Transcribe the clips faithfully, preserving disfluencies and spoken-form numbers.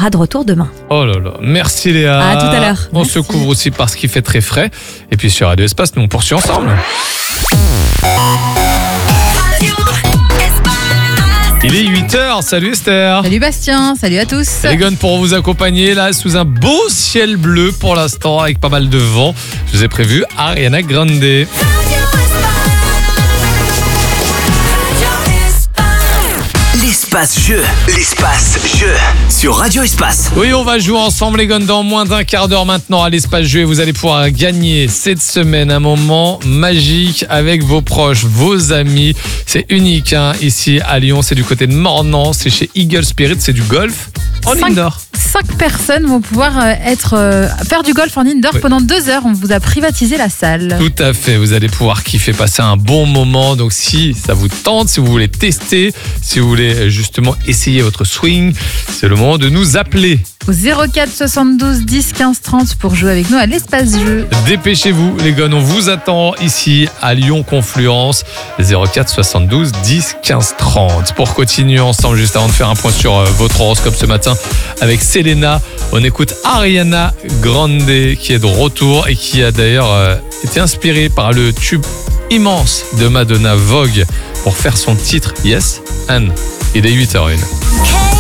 sera de retour demain. Oh là là, merci Léa. À tout à l'heure. On Merci. se couvre aussi parce qu'il fait très frais. Et puis sur Radio Espace, nous on poursuit ensemble. Il est huit heures, salut Esther. Salut Bastien, salut à tous. Les gars, pour vous accompagner là sous un beau ciel bleu pour l'instant avec pas mal de vent, je vous ai prévu Ariana Grande. L'espace jeu, l'espace jeu sur Radio Espace. Oui, on va jouer ensemble les gars dans moins d'un quart d'heure maintenant à l'espace jeu et vous allez pouvoir gagner cette semaine un moment magique avec vos proches, vos amis. C'est unique hein, ici à Lyon, c'est du côté de Mornan, c'est chez Eagle Spirit, c'est du golf en Cinq- indoor. Cinq personnes vont pouvoir euh, être, euh, faire du golf en indoor Oui. pendant deux heures. On vous a privatisé la salle. Tout à fait, vous allez pouvoir kiffer, passer un bon moment. Donc si ça vous tente, si vous voulez tester, si vous voulez justement essayer votre swing, c'est le moment de nous appeler. Au zéro quatre soixante-douze dix quinze trente pour jouer avec nous à l'espace jeu. Dépêchez-vous les gars, on vous attend ici à Lyon Confluence, zéro quatre soixante-douze dix quinze trente. Pour continuer ensemble, juste avant de faire un point sur euh, votre horoscope ce matin avec Selena, on écoute Ariana Grande qui est de retour et qui a d'ailleurs euh, été inspirée par le tube immense de Madonna Vogue pour faire son titre Yes and. Il est huit heures zéro un.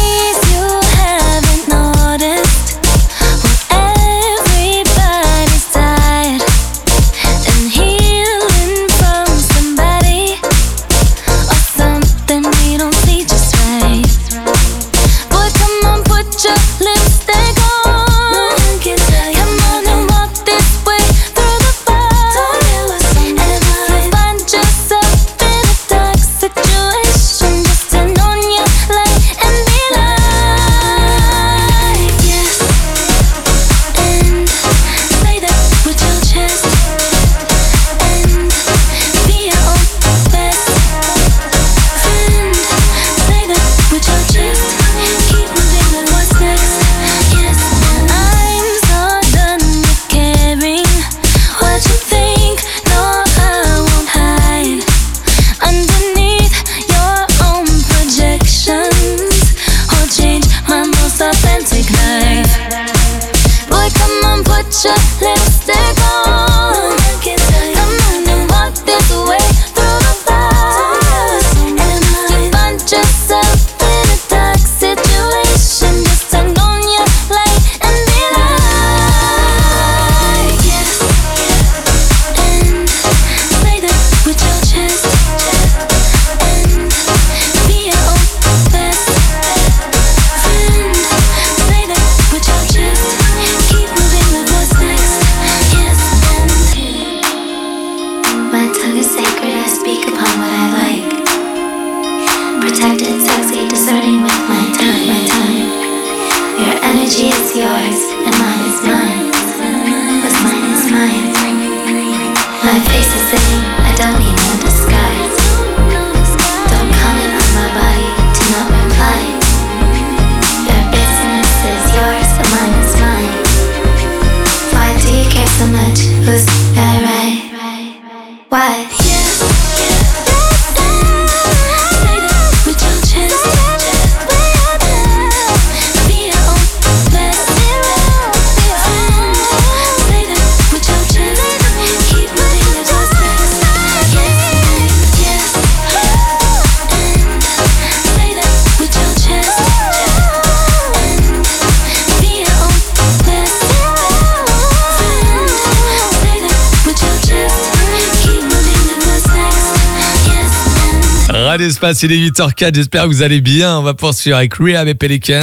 Radio Espace, il est huit heures zéro quatre, j'espère que vous allez bien. On va poursuivre avec Rehab et Pelican.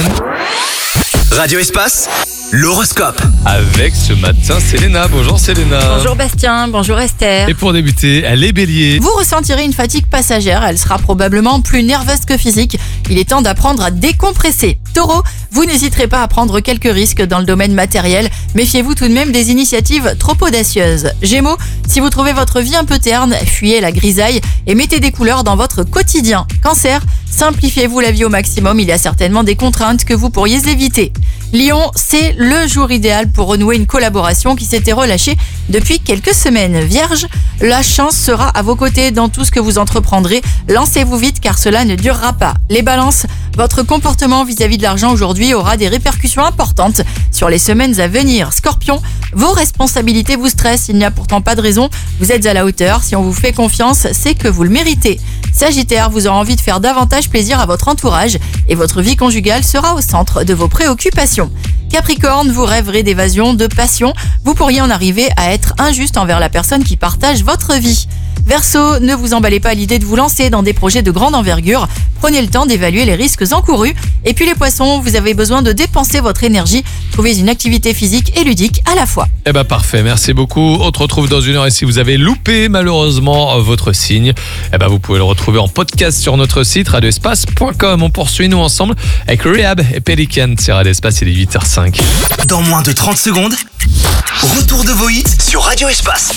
Radio Espace, l'horoscope. Avec ce matin Selena. Bonjour Selena. Bonjour Bastien, bonjour Esther. Et pour débuter, elle est bélier. Vous ressentirez une fatigue passagère, elle sera probablement plus nerveuse que physique. Il est temps d'apprendre à décompresser. Taureau, vous n'hésiterez pas à prendre quelques risques dans le domaine matériel. Méfiez-vous tout de même des initiatives trop audacieuses. Gémeaux, si vous trouvez votre vie un peu terne, fuyez la grisaille et mettez des couleurs dans votre quotidien. Cancer, simplifiez-vous la vie au maximum, il y a certainement des contraintes que vous pourriez éviter. Lion, c'est le jour idéal pour renouer une collaboration qui s'était relâchée depuis quelques semaines. Vierge, la chance sera à vos côtés dans tout ce que vous entreprendrez. Lancez-vous vite car cela ne durera pas. Les balances, Votre comportement vis-à-vis de l'argent aujourd'hui aura des répercussions importantes sur les semaines à venir. Scorpion, vos responsabilités vous stressent, il n'y a pourtant pas de raison, vous êtes à la hauteur, si on vous fait confiance, c'est que vous le méritez. Sagittaire, vous aurez envie de faire davantage plaisir à votre entourage et votre vie conjugale sera au centre de vos préoccupations. Capricorne, vous rêverez d'évasion, de passion, vous pourriez en arriver à être injuste envers la personne qui partage votre vie. Verseau, ne vous emballez pas à l'idée de vous lancer dans des projets de grande envergure, prenez le temps d'évaluer les risques encourus. Et puis les poissons, vous avez besoin de dépenser votre énergie, trouvez une activité physique et ludique à la fois. Eh ben parfait, merci beaucoup. On te retrouve dans une heure et si vous avez loupé malheureusement votre signe, eh ben vous pouvez le retrouver en podcast sur notre site radio espace point com. On poursuit nous ensemble avec Rehab et Pelican sur Radio Espace, il est huit heures cinq. Dans moins de trente secondes, retour de vos hits sur Radio Espace.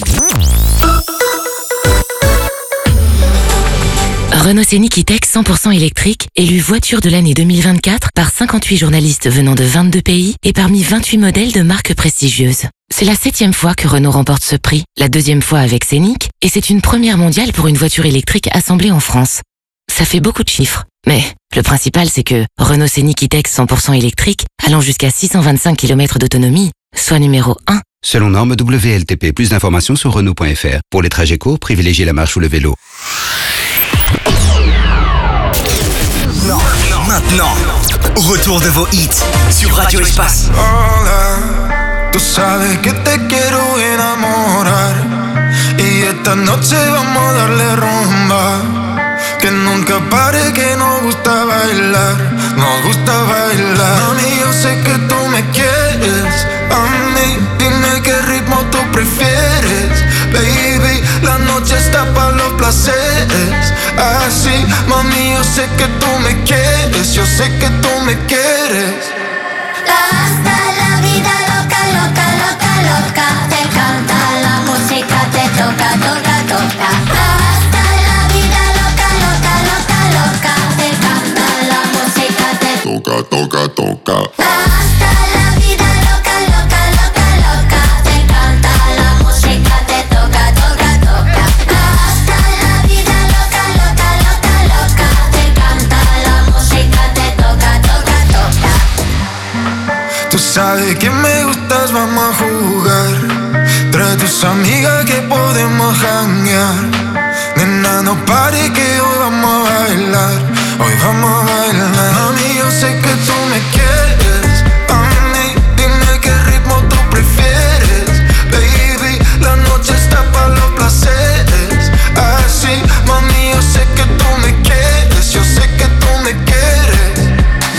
Renault Scénic E-Tech cent pour cent électrique, élu voiture de l'année deux mille vingt-quatre par cinquante-huit journalistes venant de vingt-deux pays et parmi vingt-huit modèles de marques prestigieuses. C'est la septième fois que Renault remporte ce prix, la deuxième fois avec Scénic, et c'est une première mondiale pour une voiture électrique assemblée en France. Ça fait beaucoup de chiffres, mais le principal c'est que Renault Scénic E-Tech cent pour cent électrique, allant jusqu'à six cent vingt-cinq kilomètres d'autonomie, soit numéro un. Selon norme W L T P, plus d'informations sur Renault point F R. Pour les trajets courts, privilégiez la marche ou le vélo. Maintenant, retour de vos hits sur Radio Espace. Hola, tú sabes que te quiero enamorar y esta noche vamos a darle rumba. Que nunca pare, que nos gusta bailar, nos gusta bailar. Mami, yo sé que tú me quieres, a mí dime qué ritmo tú prefieres. Baby, la noche está para los placeres. Así, mami, yo sé que tú me quieres, yo sé que tú me quieres. Hasta la vida loca, loca, loca, loca. Te canta la música, te toca, toca, toca. Hasta la vida loca, loca, loca, loca. Te canta la música, te toca, toca, toca. Hasta la vida loca, loca, loca, loca. Te canta la música, te toca, toca, toca. Hasta la vida loca, loca, loca, loca. Te canta la música, te toca, toca, toca. Tú sabes que me gustas, vamos a jugar. Trae tus amigas que podemos janguear. Nena, no pare que hoy vamos a bailar. Hoy vamos a bailar. Mami, yo sé que tú me quieres. A mí, dime qué ritmo tú prefieres. Baby, la noche está para los placeres. Así, mami, yo sé que tú me quieres. Yo sé que tú me quieres.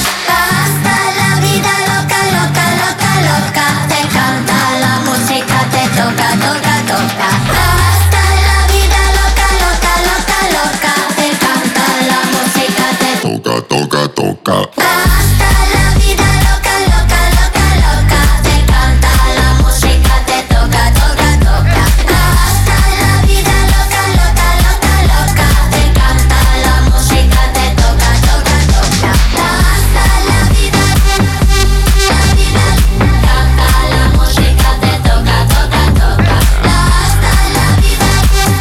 Hasta la vida loca, loca, loca, loca. Te canta la música, te toca, toca, toca. Hasta la vida loca, loca, loca, loca. Te canta la música, te toca, toca, toca. Hasta la vida loca, loca, loca, loca. Te canta la música, te toca, toca, toca. Hasta la vida loca, loca, loca, loca. Te canta la música, te toca, toca, toca. Hasta la vida, la vida, canta la música, te toca, toca, toca. Hasta la vida,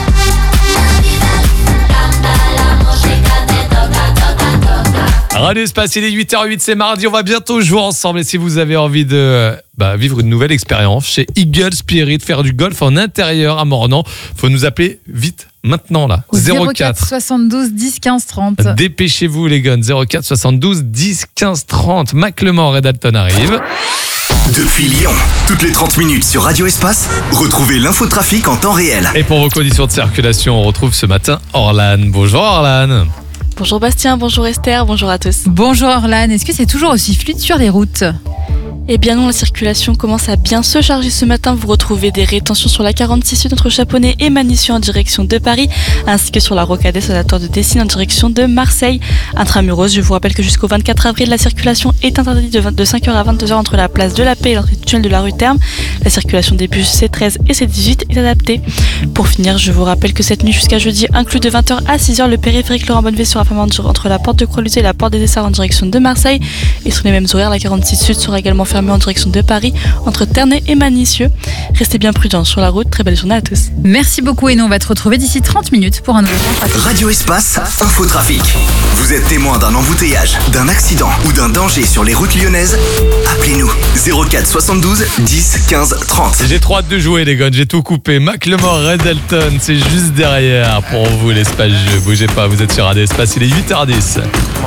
la vida, canta la música, te toca, toca, toca. Radio Espace, il est huit heures huit, c'est mardi, on va bientôt jouer ensemble et si vous avez envie de bah, vivre une nouvelle expérience chez Eagle Spirit, faire du golf en intérieur à Mornan, faut nous appeler vite maintenant là, Au zéro zéro quatre soixante-douze dix quinze trente. Dépêchez-vous les gars, zéro quatre soixante-douze dix quinze trente. Mac Lemort et Dalton arrivent. Depuis Lyon, toutes les trente minutes sur Radio Espace, retrouvez l'infotrafic en temps réel. Et pour vos conditions de circulation, on retrouve ce matin Orlan. Bonjour Orlan. Bonjour Bastien, bonjour Esther, bonjour à tous. Bonjour Orlan, est-ce que c'est toujours aussi fluide sur les routes ? Eh bien non, la circulation commence à bien se charger ce matin. Vous retrouvez des rétentions sur la quarante-six sud entre Chaponnet et Manissy en direction de Paris, ainsi que sur la rocade sénateur de Dessines en direction de Marseille. Intramuros, je vous rappelle que jusqu'au vingt-quatre avril, la circulation est interdite de cinq heures à vingt-deux heures entre la place de la Paix et l'entrée du tunnel de la rue Terme. La circulation des bus C treize et C dix-huit est adaptée. Pour finir, je vous rappelle que cette nuit jusqu'à jeudi, inclus de vingt heures à six heures, le périphérique Laurent Bonnevet sera fermé entre la porte de Croix-Luzet et la porte des Essarts en direction de Marseille. Et sur les mêmes horaires, la quarante-six sud sera également fermée fermé en direction de Paris entre Ternay et Manicieux. Restez bien prudents sur la route. Très belle journée à tous. Merci beaucoup et nous on va te retrouver d'ici trente minutes pour un nouveau trafic. Radio Espace, Infotrafic. Vous êtes témoin d'un embouteillage, d'un accident ou d'un danger sur les routes lyonnaises? Appelez-nous zéro quatre soixante-douze dix quinze trente. J'ai trop hâte de jouer les gars, j'ai tout coupé. Macklemore, Red Elton, c'est juste derrière pour vous l'espace jeu. Bougez pas, vous êtes sur Radio Espace, il est huit heures dix.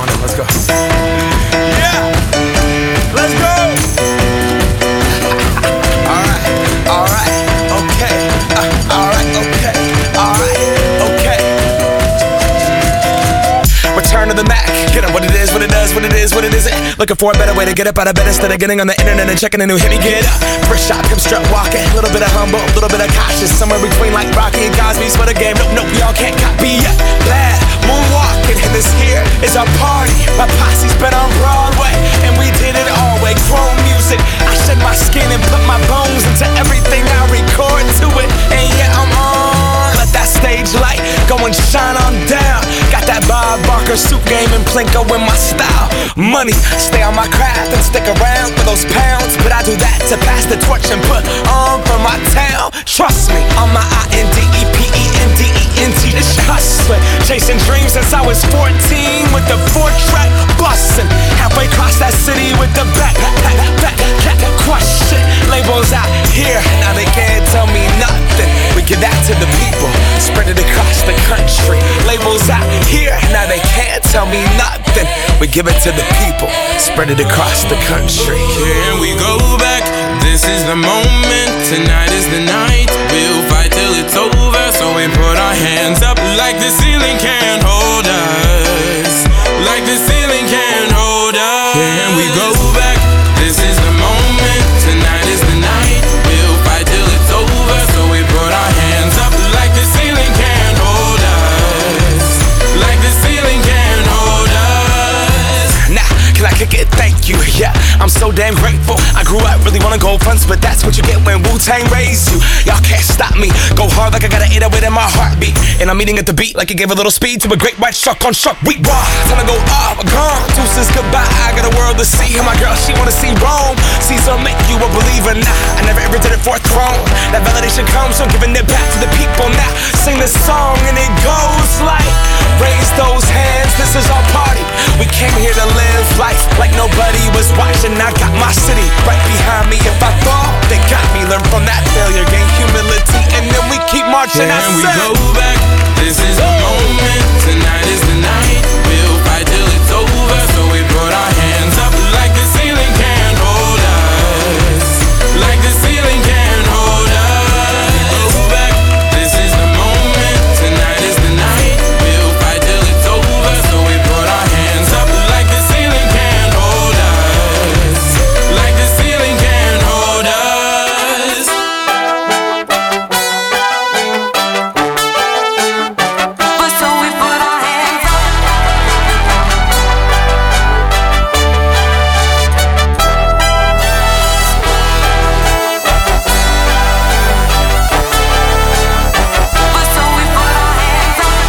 Return to the Mac, get up what it is, what it does, what it is, what it isn't. Looking for a better way to get up out of bed instead of getting on the internet and checking a new hit. Me get up, first shot, hip strut walking, a little bit of humble, a little bit of cautious, somewhere between like Rocky and Cosby's for the game. Nope, nope, y'all can't copy yet. Glad moonwalking, and this here is our party. My posse's been on Broadway, and we did it all way. Chrome music, I shed my skin and put my bones into everything I record to it, and yeah, I'm on. Let that stage light go and shine on down. Got that Bob Barker suit game and Plinko in my style. Money, stay on my craft and stick around for those pounds. But I do that to pass the torch and put on for my town. Trust me, on my I N D E P E N D E N T. This hustling, chasing dreams since I was fourteen with the four track bustin'. Halfway across that city with the back, back, back, back, crush shit. Labels out here, now they can't tell me nothing. We give that to the people, spread it across the country. Labels out here, now they can't tell me nothing. We give it to the people, spread it across the country. Can we go back? This is the moment, tonight is the night. We'll fight till it's over, so we put our hands up like the ceiling can't hold us. Like the ceiling can't hold us. Can we go back? This is the moment, tonight is the night. We'll fight till it's over, so we put our hands up like the ceiling can't hold us. Like the ceiling can't hold us. Nah, can I kick it? Thank you, yeah, I'm so damn grateful. I grew up really wanna go fronts, but that's what you get when Wu-Tang raised you. Y'all can't stop me, go hard like I got an eight oh eight in my heartbeat. And I'm eating at the beat like it gave a little speed to a great white shark on shark week. Raw, time to go up, gone, deuces goodbye. I got a world to see, and my girl, she wanna see Rome. Caesar make you a believer, nah, I never ever did it for a throne. That validation comes from giving it back to the people. Now, sing this song and it goes like, raise those hands, this is our party. We came here to live life like nobody was watching. I got my city right behind me. If I fall, they got me. Learn from that failure, gain humility, and then we keep marching. Can I we said, go back? This is the moment, tonight is the night. We'll fight till it's over, so we put our hands up like the ceiling can't hold us. Like the ceiling can't hold us. Go back, this is the moment, tonight is the night. We'll fight till it's over, so we put our hands up like the ceiling can't hold us. Like the ceiling can't hold us. But so we put our hands up. But so we put our hands up.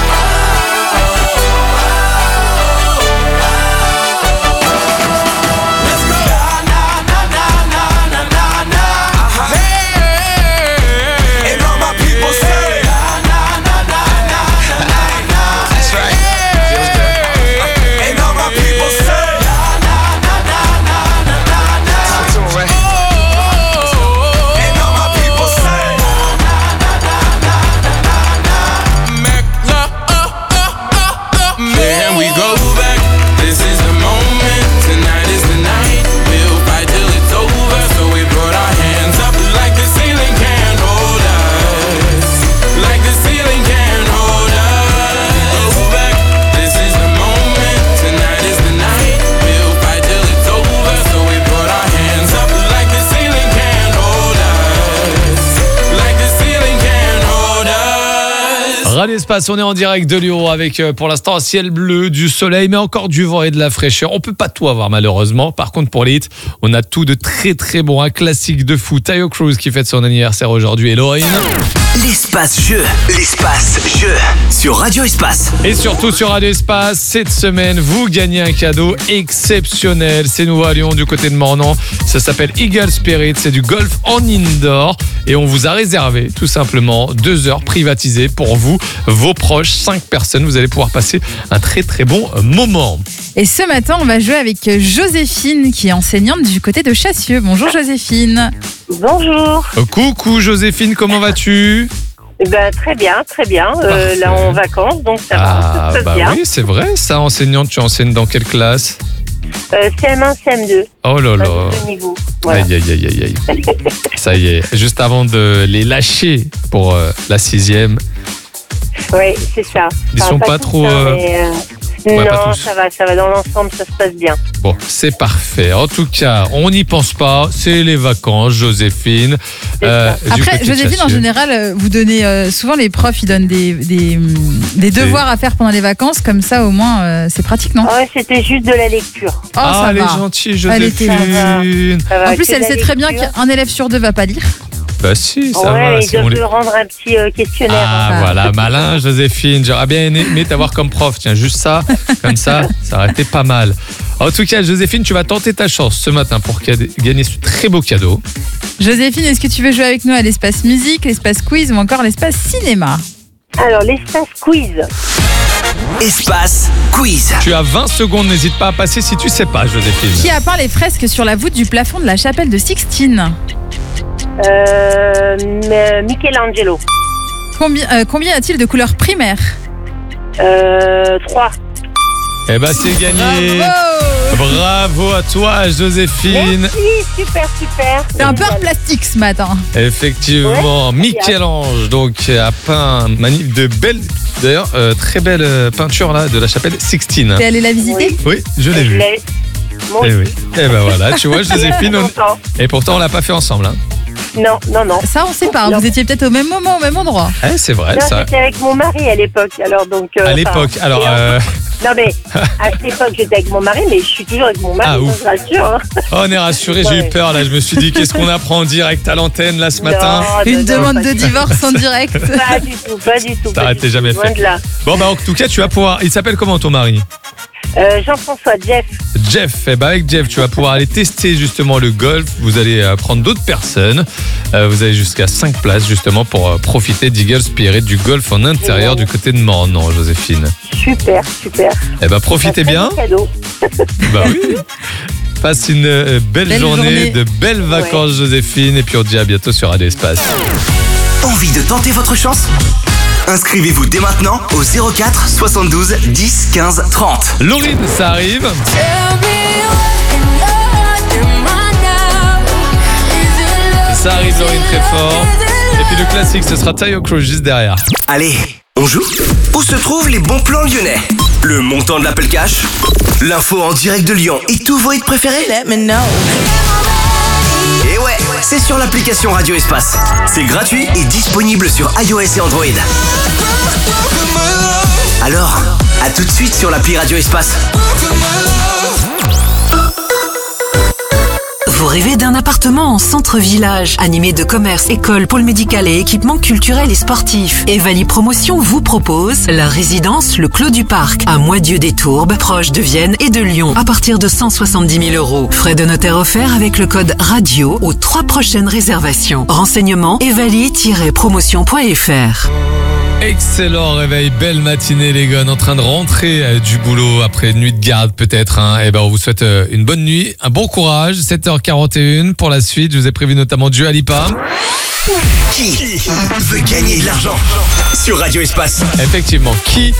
let's go. Nah, nah, nah, nah, nah, nah, nah, nah. Uh-huh. Hey, and all my people say, nah, nah, nah, nah, nah, nah, nah. That's right. Feels good. And all my people say, nah, nah, nah, nah, nah, nah, nah, nah. Listen to it, right? And all my people say, nah, nah, nah, nah, nah, nah, nah. Mac, la, uh, uh, uh, uh, Can we go back? This is the moment, tonight is the night. We'll fight till it's over, so we put our hands up like the ceiling can't hold us. Like the ceiling can't hold us. Go back, this is the moment, tonight is the night. We'll fight till it's over, so we put our hands up like the ceiling can't hold us. Like the ceiling can't hold us. Radio Espace, on est en direct de Lyon avec euh, pour l'instant un ciel bleu, du soleil, mais encore du vent et de la fraîcheur. On peut pas tout avoir malheureusement. Par contre, pour les hits, on a tout de très très bon. Un classique de fou, Tayo Cruz qui fête son anniversaire aujourd'hui. Héroïne. l'espace jeu. L'espace jeu sur Radio Espace. Et surtout sur Radio Espace, cette semaine, vous gagnez un cadeau exceptionnel. C'est nouveau à Lyon, du côté de Mornan. Ça s'appelle Eagle Spirit. C'est du golf en indoor. Et on vous a réservé, tout simplement, deux heures privatisées pour vous, vos proches, cinq personnes. Vous allez pouvoir passer un très très bon moment. Et ce matin, on va jouer avec Joséphine, qui est enseignante du côté de Chassieux. Bonjour Joséphine. Bonjour. Coucou Joséphine, comment vas-tu ? Eh ben, très bien, très bien. Euh, là, en vacances, donc ça Ah, va, ça se passe bah bien. oui, c'est vrai, ça, enseignante, tu enseignes dans quelle classe ? Euh, C M un, C M deux. Oh là là. Pas de niveau. Voilà. Aïe, aïe, aïe, aïe, aïe. Ça y est, juste avant de les lâcher pour euh, la sixième. Oui, c'est ça. Ils Enfin, sont pas tous, trop, hein, euh, mais, euh, ouais, non, pas tous. ça va, ça va dans l'ensemble, ça se passe bien. Bon, c'est parfait. En tout cas, on n'y pense pas. C'est les vacances, Joséphine. Euh, du Après, côté de Joséphine, en Chassieux. général, euh, vous donnez euh, souvent les profs, ils donnent des, des, des devoirs à faire pendant les vacances, comme ça au moins euh, c'est pratique, non ? Ouais, c'était juste de la lecture. Oh, Ah, ça elle va. est gentille, Elle était- Joséphine. Ça va, En plus, que elle de la sait très bien lecture. qu'un élève sur deux va pas lire. Bah si, ça Ouais, va. ils si on doivent les- me rendre un petit euh, questionnaire. Ah, voilà, malin, Joséphine. J'aurais bien aimé t'avoir comme prof. Tiens, juste ça, comme ça, ça aurait été pas mal. En tout cas, Joséphine, tu vas tenter ta chance ce matin pour gagner ce très beau cadeau. Joséphine, est-ce que tu veux jouer avec nous à l'espace musique, l'espace quiz ou encore l'espace cinéma ? Alors, l'espace quiz. Espace quiz. Tu as vingt secondes, n'hésite pas à passer si tu sais pas, Joséphine. Qui a peint les fresques sur la voûte du plafond de la chapelle de Sixtine ? Euh, M- Michelangelo. Combien, euh, combien a-t-il de couleurs primaires ? Euh, trois. Eh ben, c'est gagné. Bravo ! Bravo à toi, Joséphine. Merci, super, super. C'est un peu en plastique ce matin. Effectivement, Ouais. Michel-Ange donc a peint magnifique, de belles, d'ailleurs euh, très belle euh, peinture là de la chapelle Sixtine. T'es allé la visiter ? Oui, je l'ai Je vue. l'ai. Moi Eh aussi. oui. Et ben voilà, tu vois, Joséphine. on- Longtemps. Et pourtant, on l'a pas fait ensemble. Hein. Non, non, non. Ça, on sait pas. Non. Vous étiez peut-être au même moment, au même endroit. Eh, c'est vrai, Non, ça. j'étais avec mon mari à l'époque. Alors donc. euh, À enfin, l'époque, alors. et en- euh, Non mais à cette époque j'étais avec mon mari, mais je suis toujours avec mon mari. Ah, donc ouf. je rassure. Hein. oh, on est rassurés, j'ai eu Ouais. peur là. Je me suis dit, qu'est-ce qu'on apprend en direct à l'antenne là ce matin? Non, Une non, demande pas de du tout. divorce en direct. Pas du tout, pas du tout. Ça pas aurait du été tout, jamais loin fait. de là. Bon, bah en tout cas, tu vas pouvoir. Il s'appelle comment ton mari? Euh, Jean-François, Jeff. Jeff, eh ben avec Jeff, tu vas pouvoir aller tester justement le golf. Vous allez euh, prendre d'autres personnes. Euh, vous avez jusqu'à cinq places justement pour euh, profiter d'Eagle Spirit, du golf en intérieur du côté de Mornan, Joséphine. Super, super. Eh ben profitez Un très bien. beau cadeau. Bah oui. Passe une euh, belle, Belle journée, journée. de belles vacances, Joséphine. Et puis on te dit à bientôt sur Radio Espace. Envie de tenter votre chance? Inscrivez-vous dès maintenant au zéro quatre soixante-douze dix quinze trente. Laurine, ça arrive. Ça arrive, Laurine, très fort. Et puis le classique, ce sera Tayo Cruz juste derrière. Allez, on joue? Où se trouvent les bons plans lyonnais? Le montant de l'appel cash? L'info en direct de Lyon et tous vos hits préférés? Et ouais, c'est sur l'application Radio Espace. C'est gratuit et disponible sur iOS et Android. Alors, à tout de suite sur l'appli Radio Espace. Vous rêvez d'un appartement en centre-village, animé de commerce, école, pôle médical et équipements culturels et sportifs. Evali Promotion vous propose la résidence Le Clos du Parc, à Moitié-des-Tourbes, proche de Vienne et de Lyon, à partir de cent soixante-dix mille euros. Frais de notaire offerts avec le code radio aux trois prochaines réservations. Renseignements evali tiret promotion point f r. Excellent réveil, belle matinée les gars, en train de rentrer euh, du boulot après une nuit de garde peut-être. Hein. Et ben on vous souhaite euh, une bonne nuit, un bon courage. sept heures quarante et une pour la suite. Je vous ai prévu notamment Dua Lipa. Qui veut gagner de l'argent sur Radio Espace? Effectivement, qui?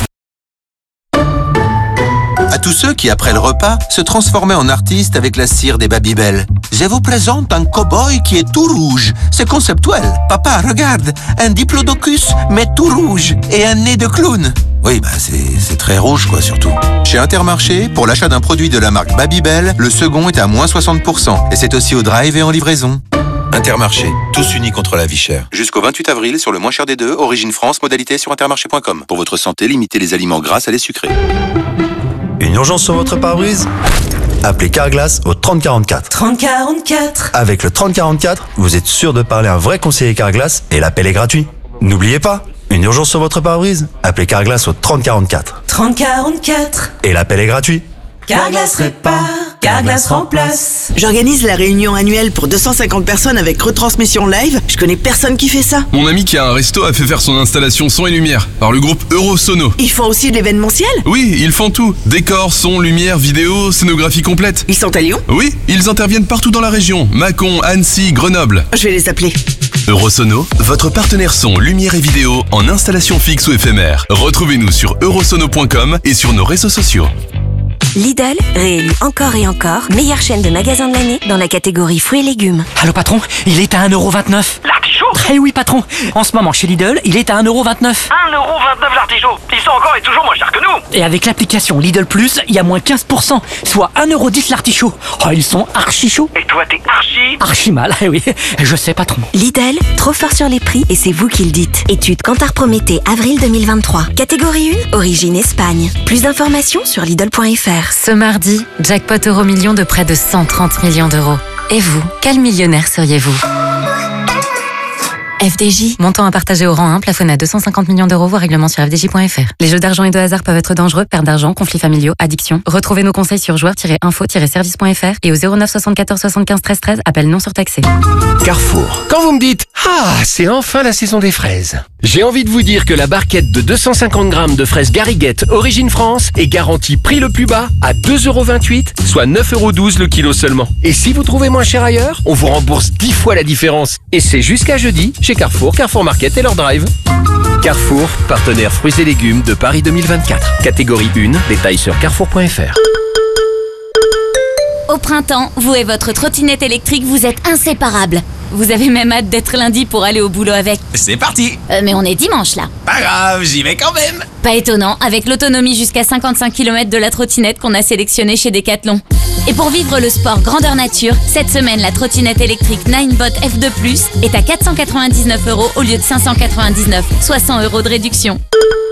À tous ceux qui, après le repas, se transformaient en artistes avec la cire des Babybel. Je vous présente un cow-boy qui est tout rouge. C'est conceptuel. Papa, regarde, un diplodocus, mais tout rouge, et un nez de clown. Oui, bah c'est c'est très rouge, quoi, surtout. Chez Intermarché, pour l'achat d'un produit de la marque Babybel, le second est à moins soixante pour cent. Et c'est aussi au drive et en livraison. Intermarché, tous unis contre la vie chère. Jusqu'au vingt-huit avril, sur le moins cher des deux, Origine France, modalité sur intermarché point com. Pour votre santé, limitez les aliments gras à les sucrés. Une urgence sur votre pare-brise? Appelez Carglass au trente quarante-quatre. trente quarante-quatre. Avec le trente quarante-quatre, vous êtes sûr de parler à un vrai conseiller Carglass et l'appel est gratuit. N'oubliez pas, une urgence sur votre pare-brise? Appelez Carglass au trente quarante-quatre. trente quarante-quatre. Et l'appel est gratuit. Carglass répare, Carglass remplace. J'organise la réunion annuelle pour deux cent cinquante personnes avec retransmission live. Je connais personne qui fait ça. Mon ami qui a un resto a fait faire son installation son et lumière par le groupe Eurosono. Ils font aussi de l'événementiel? Oui, ils font tout. Décor, son, lumière, vidéo, scénographie complète. Ils sont à Lyon? Oui, ils interviennent partout dans la région. Mâcon, Annecy, Grenoble. Je vais les appeler. Eurosono, votre partenaire son, lumière et vidéo en installation fixe ou éphémère. Retrouvez-nous sur eurosono point com et sur nos réseaux sociaux. Lidl, réélu encore et encore, meilleure chaîne de magasins de l'année dans la catégorie fruits et légumes. Allô patron, il est à un euro vingt-neuf. L'artichaut? Eh oui patron, en ce moment chez Lidl, il est à un euro vingt-neuf. un euro vingt-neuf l'artichaut. Ils sont encore et toujours moins chers que nous. Et avec l'application Lidl Plus, il y a moins quinze pour cent, soit un euro dix l'artichaut. Oh, ils sont archi chauds. Et toi t'es archi Archi mal, eh oui, je sais patron. Lidl, trop fort sur les prix et c'est vous qui le dites. Étude Kantar Prométhée, avril deux mille vingt-trois. Catégorie un, origine Espagne. Plus d'informations sur Lidl point F R. Ce mardi, jackpot euro million de près de cent trente millions d'euros. Et vous, quel millionnaire seriez-vous? F D J, montant à partager au rang un, plafonné à deux cent cinquante millions d'euros, voire règlement sur f d j point f r. Les jeux d'argent et de hasard peuvent être dangereux, perte d'argent, conflits familiaux, addiction. Retrouvez nos conseils sur joueurs tiret info tiret service point f r et au zéro neuf soixante-quatorze soixante-quinze treize treize, appel non surtaxé. Carrefour. Quand vous me dites « Ah, c'est enfin la saison des fraises », j'ai envie de vous dire que la barquette de deux cent cinquante grammes de fraises Gariguette Origine France est garantie prix le plus bas à deux euros vingt-huit, soit neuf euros douze le kilo seulement. Et si vous trouvez moins cher ailleurs, on vous rembourse dix fois la différence. Et c'est jusqu'à jeudi chez Carrefour, Carrefour Market et leur drive. Carrefour, partenaire fruits et légumes de Paris deux mille vingt-quatre. Catégorie un, détails sur carrefour point f r. Au printemps, vous et votre trottinette électrique, vous êtes inséparables. Vous avez même hâte d'être lundi pour aller au boulot avec. C'est parti. Euh, mais on est dimanche là. Pas grave, j'y vais quand même. Pas étonnant, avec l'autonomie jusqu'à cinquante-cinq kilomètres de la trottinette qu'on a sélectionnée chez Decathlon. Et pour vivre le sport grandeur nature, cette semaine, la trottinette électrique Ninebot F deux plus est à quatre cent quatre-vingt-dix-neuf euros au lieu de cinq cent quatre-vingt-dix-neuf, soit cent euros de réduction.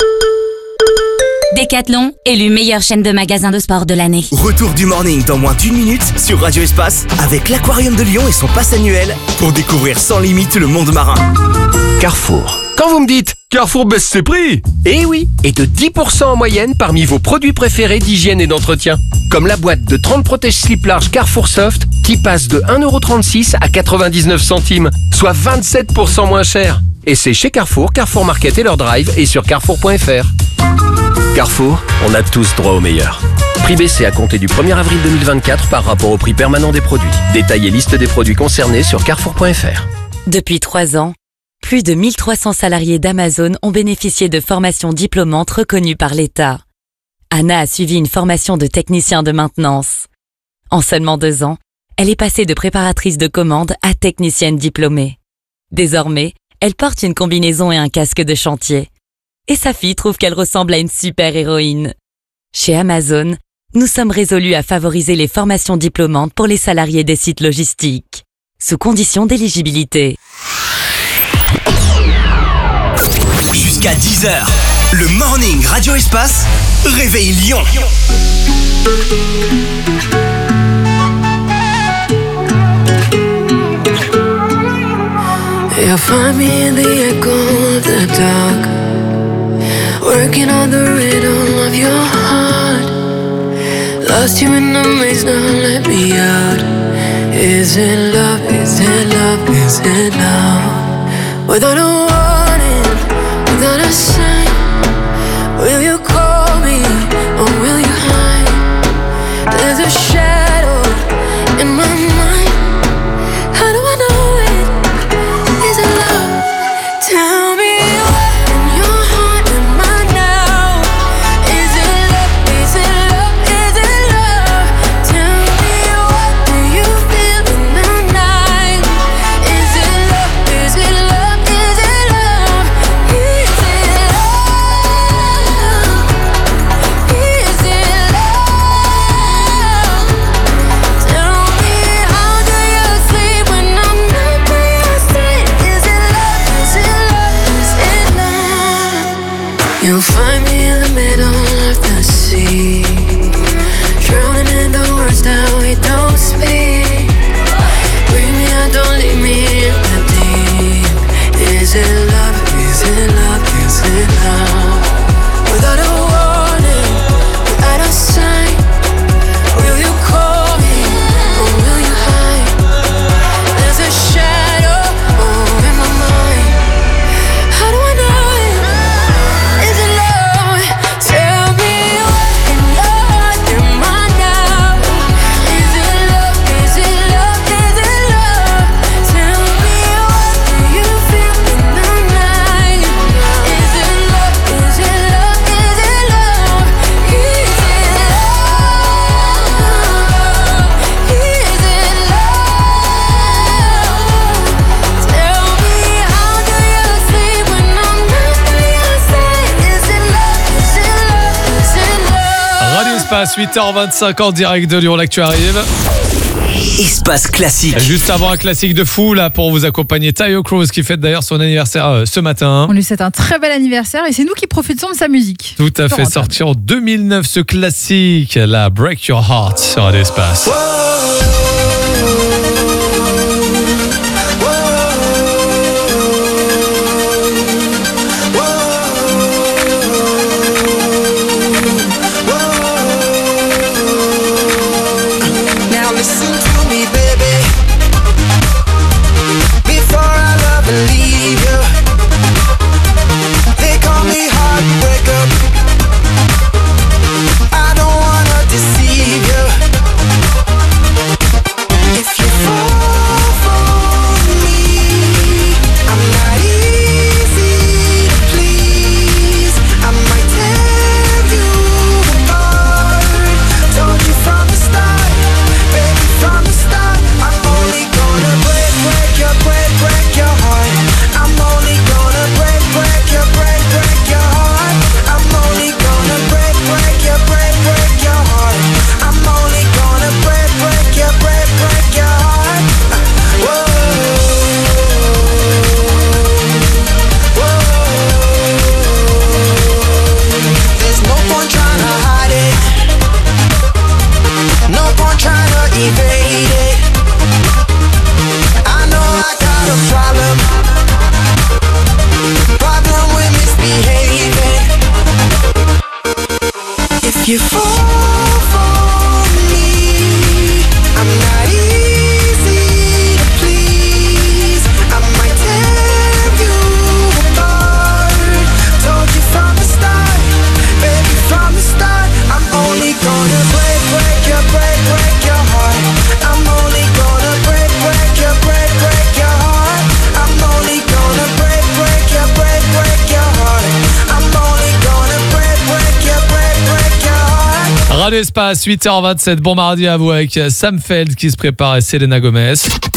Decathlon, élu meilleure chaîne de magasins de sport de l'année. Retour du morning dans moins d'une minute sur Radio Espace avec l'Aquarium de Lyon et son pass annuel pour découvrir sans limite le monde marin. Carrefour. Quand vous me dites « Carrefour baisse ses prix », eh oui, et de dix pour cent en moyenne parmi vos produits préférés d'hygiène et d'entretien. Comme la boîte de trente protège-slip large Carrefour Soft qui passe de un euro trente-six à quatre-vingt-dix-neuf centimes, soit vingt-sept pour cent moins cher. Et c'est chez Carrefour, Carrefour Market et leur drive et sur carrefour point f r. Carrefour, on a tous droit au meilleur. Prix baissé à compter du premier avril deux mille vingt-quatre par rapport au prix permanent des produits. Détail et liste des produits concernés sur carrefour point f r. Depuis trois ans, plus de mille trois cents salariés d'Amazon ont bénéficié de formations diplômantes reconnues par l'État. Anna a suivi une formation de technicien de maintenance. En seulement deux ans, elle est passée de préparatrice de commande à technicienne diplômée. Désormais, elle porte une combinaison et un casque de chantier. Et sa fille trouve qu'elle ressemble à une super-héroïne. Chez Amazon, nous sommes résolus à favoriser les formations diplômantes pour les salariés des sites logistiques, sous condition d'éligibilité. Jusqu'à dix heures, le morning Radio Espace réveille Lyon. You'll find me in the echo of the dark, working on the rhythm of your heart. Lost you in the maze, now let me out. Is it love, is it love, is it love? Without a warning, without a sign, will you call me or will you hide? There's a shadow in my mind. How do I know it? Is it love? Tell me. Espace, huit heures vingt-cinq en direct de Lyon. Là que tu arrives. Espace classique. Juste avant un classique de fou là pour vous accompagner, Tayo Cruz qui fête d'ailleurs son anniversaire euh, ce matin. On lui souhaite un très bel anniversaire et c'est nous qui profitons de sa musique. Tout à fait, sorti en deux mille neuf ce classique, la Break Your Heart sur Radio Espace. You fall for me. I'm not easy to please. I might tear you apart. Told you from the start, baby, from the start. I'm only gonna break, break your, break, break your heart. I'm only gonna break, break your, break, break your heart. I'm only gonna break, break your, break, break your heart. I'm only gonna break, break your, break, break your heart. Radio Espace, huit heures vingt-sept, bon mardi à vous avec Sam Feld qui se prépare et Selena Gomez.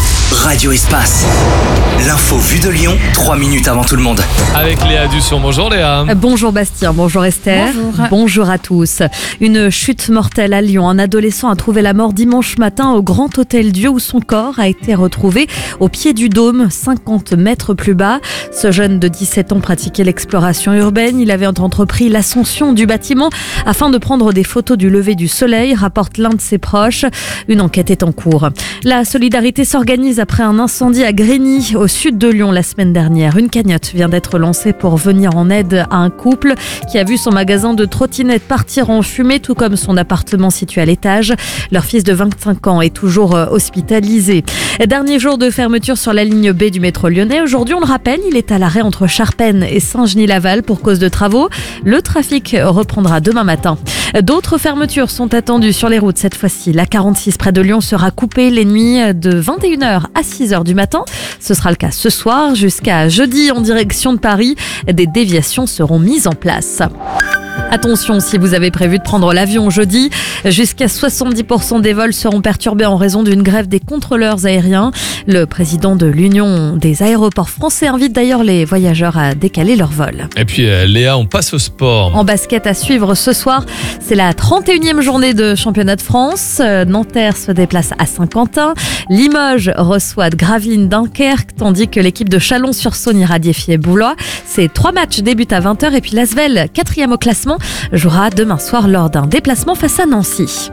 Radio Espace, l'info vue de Lyon, trois minutes avant tout le monde. Avec Léa Dusson, bonjour Léa. Bonjour Bastien, bonjour Esther. Bonjour. Bonjour à tous. Une chute mortelle à Lyon. Un adolescent a trouvé la mort dimanche matin au Grand Hôtel Dieu où son corps a été retrouvé au pied du dôme, cinquante mètres plus bas. Ce jeune de dix-sept ans pratiquait l'exploration urbaine. Il avait entrepris l'ascension du bâtiment afin de prendre des photos du lever du soleil, rapporte l'un de ses proches. Une enquête est en cours. La solidarité s'organise après un incendie à Grigny, au sud de Lyon, la semaine dernière. Une cagnotte vient d'être lancée pour venir en aide à un couple qui a vu son magasin de trottinettes partir en fumée, tout comme son appartement situé à l'étage. Leur fils de vingt-cinq ans est toujours hospitalisé. Dernier jour de fermeture sur la ligne B du métro lyonnais. Aujourd'hui, on le rappelle, il est à l'arrêt entre Charpennes et Saint-Genis-Laval pour cause de travaux. Le trafic reprendra demain matin. D'autres fermetures sont attendues sur les routes cette fois-ci. La quarante-six près de Lyon sera coupée les nuits de vingt et une heures à six heures du matin. Ce sera le cas ce soir jusqu'à jeudi en direction de Paris. Des déviations seront mises en place. Attention, si vous avez prévu de prendre l'avion jeudi, jusqu'à soixante-dix pour cent des vols seront perturbés en raison d'une grève des contrôleurs aériens. Le président de l'Union des aéroports français invite d'ailleurs les voyageurs à décaler leur vol. Et puis euh, Léa, on passe au sport. En basket à suivre ce soir, c'est la trente et unième journée de championnat de France. Nanterre se déplace à Saint-Quentin. Limoges reçoit Gravelines Dunkerque, tandis que l'équipe de Chalon-sur-Saône ira défier Boulois. Ces trois matchs débutent à vingt heures et puis l'Asvel, quatrième au classement, jouera demain soir lors d'un déplacement face à Nancy.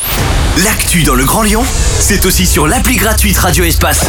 L'actu dans le Grand Lyon, c'est aussi sur l'appli gratuite Radio Espace.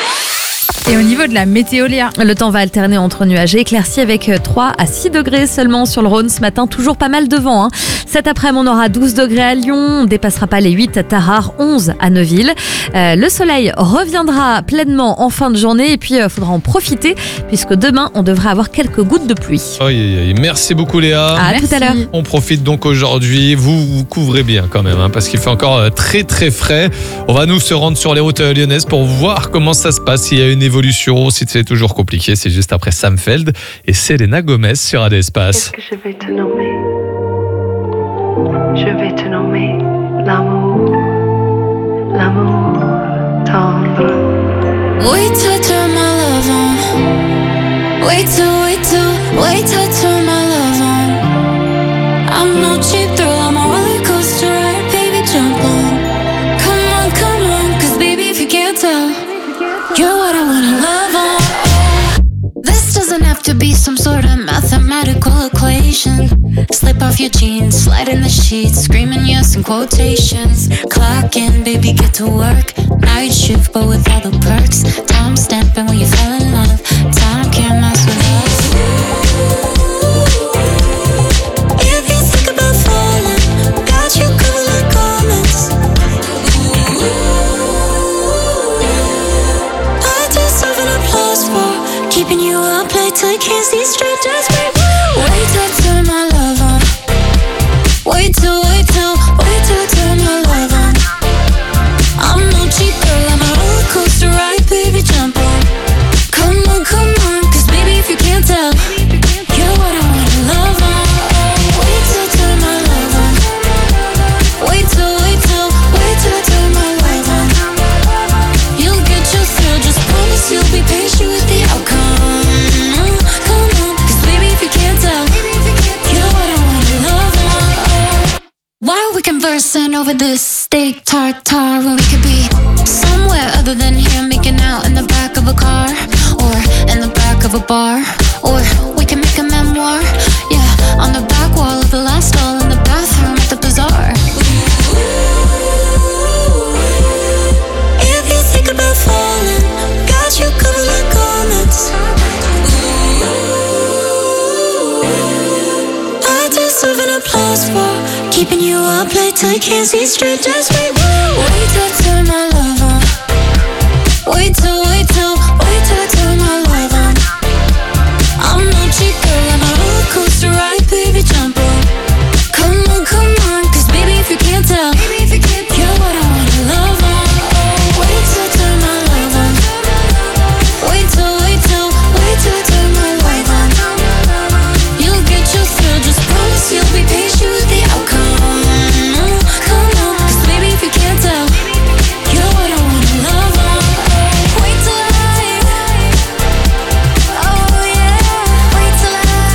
Et au niveau de la météo, Léa, le temps va alterner entre nuages et éclaircies avec trois à six degrés seulement sur le Rhône ce matin. Toujours pas mal de vent. Hein. Cet après-midi, on aura douze degrés à Lyon. On ne dépassera pas les huit à Tarare, onze à Neuville. Euh, le soleil reviendra pleinement en fin de journée et puis il euh, faudra en profiter puisque demain, on devrait avoir quelques gouttes de pluie. Aïe, aïe, aïe. Merci beaucoup Léa. À Merci. tout à l'heure. On profite donc aujourd'hui. Vous vous couvrez bien quand même hein, parce qu'il fait encore très très frais. On va nous se rendre sur les routes lyonnaises pour voir comment ça se passe. S'il y a une évolution, si c'est toujours compliqué, c'est juste après Sam Feld et Selena Gomez sur Radio Espace. Qu'est-ce que je vais te nommer? Je vais te nommer l'amour, l'amour tendre. Wait till I turn my love on. Wait till, wait till, wait till I turn my love on. I'm no cheap thrill, I'm a roller coaster ride. You're what I wanna love on. This doesn't have to be some sort of mathematical equation. Slip off your jeans, slide in the sheets, screaming yes in quotations. Clock in, baby, get to work. Night shift, but with all the perks. Time stamping when you fell in love. Time can't mess with us. If you think about falling, got you covered like garments. I deserve an applause for keeping you up late till you can't see straight. Just wait, wait till I turn my love on. Wait till, wait till, wait till I turn my love on. I'm no cheap girl, I'm a roller coaster ride, baby, jump on. Come on, come on, cause baby if you can't tell, you're what I wanna love on. Wait till I turn my love on. Wait till, wait till, wait till I turn my love on. You'll get your thrill, just promise you'll be patient with the outcome. Come on, cause baby if you can't tell, you're what I wanna love on. Why are we conversing over this steak tartare when we could be somewhere other than here, making out in the back of a car, or in the back of a bar, or we can make a memoir, yeah, on the back wall of the last stall in the bathroom at the bazaar. If you think about falling, got you covered like garments. I deserve an applause for keeping you up late till you can't see straight. Just wait, wait till I turn my love on. Wait till, wait till, wait till I turn my love on. I'm no cheap girl, I'm a roller coaster ride, baby, jump on. Come on, come on, cause baby if you can't tell, you're what I wanna love on. Wait till I turn my love on. Wait till, wait till, wait till I turn my love on. You'll get your thrill, just promise you'll be patient with the outcome. Come on, cause baby if you can't tell, you're what I wanna love on. Wait till I, oh yeah, wait till I.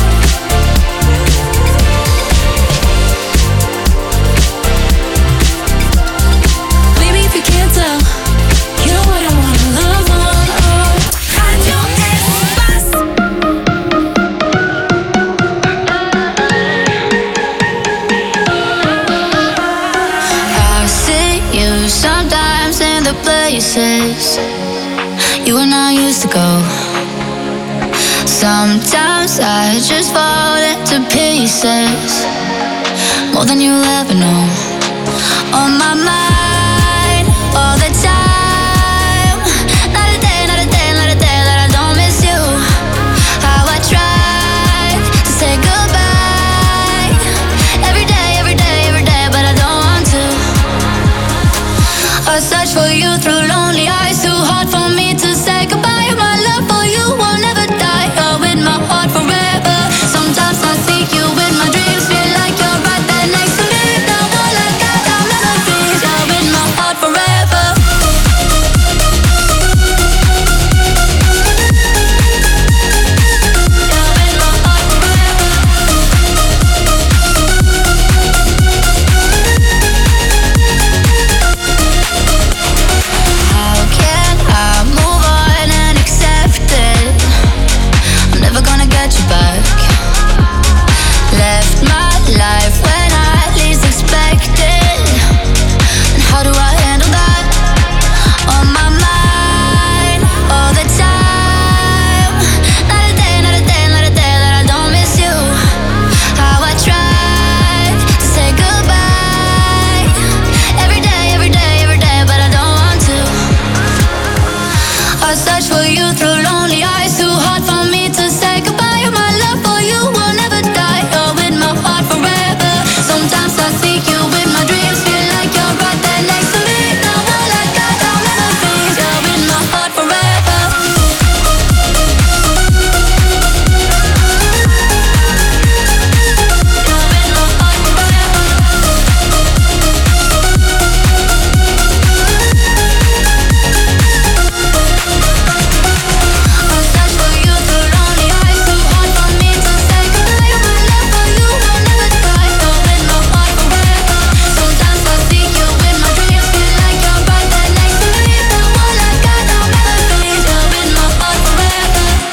Baby if you can't tell, you're what I wanna love on. Radio Espace. I see you sometimes in the places you and I used to go. Sometimes I just fall into pieces, more than you'll ever know. On my mind all the time. Not a day, not a day, not a day that I don't miss you. How I tried to say goodbye every day, every day, every day, but I don't want to. I search for you through lonely eyes, too hard for me to say goodbye. My love for you will never die. You're in my heart forever. Sometimes I see you in my dreams, feel like you're right there next to me. Now all I got are memories. You're in my heart forever. How can I move on and accept it? I'm never gonna get you back. Left my life when I least expected. And how do I handle that? On my mind all the time. Not a day, not a day, not a day that I don't miss you. How I tried to say goodbye every day, every day, every day, but I don't want to. I search for you through lonely eyes, too hard for me to say goodbye. My love for you will never die. You're in my heart forever. Sometimes I see you in my dreams, feel like you're right there next to me. Now all I got are memories. You're in my heart forever.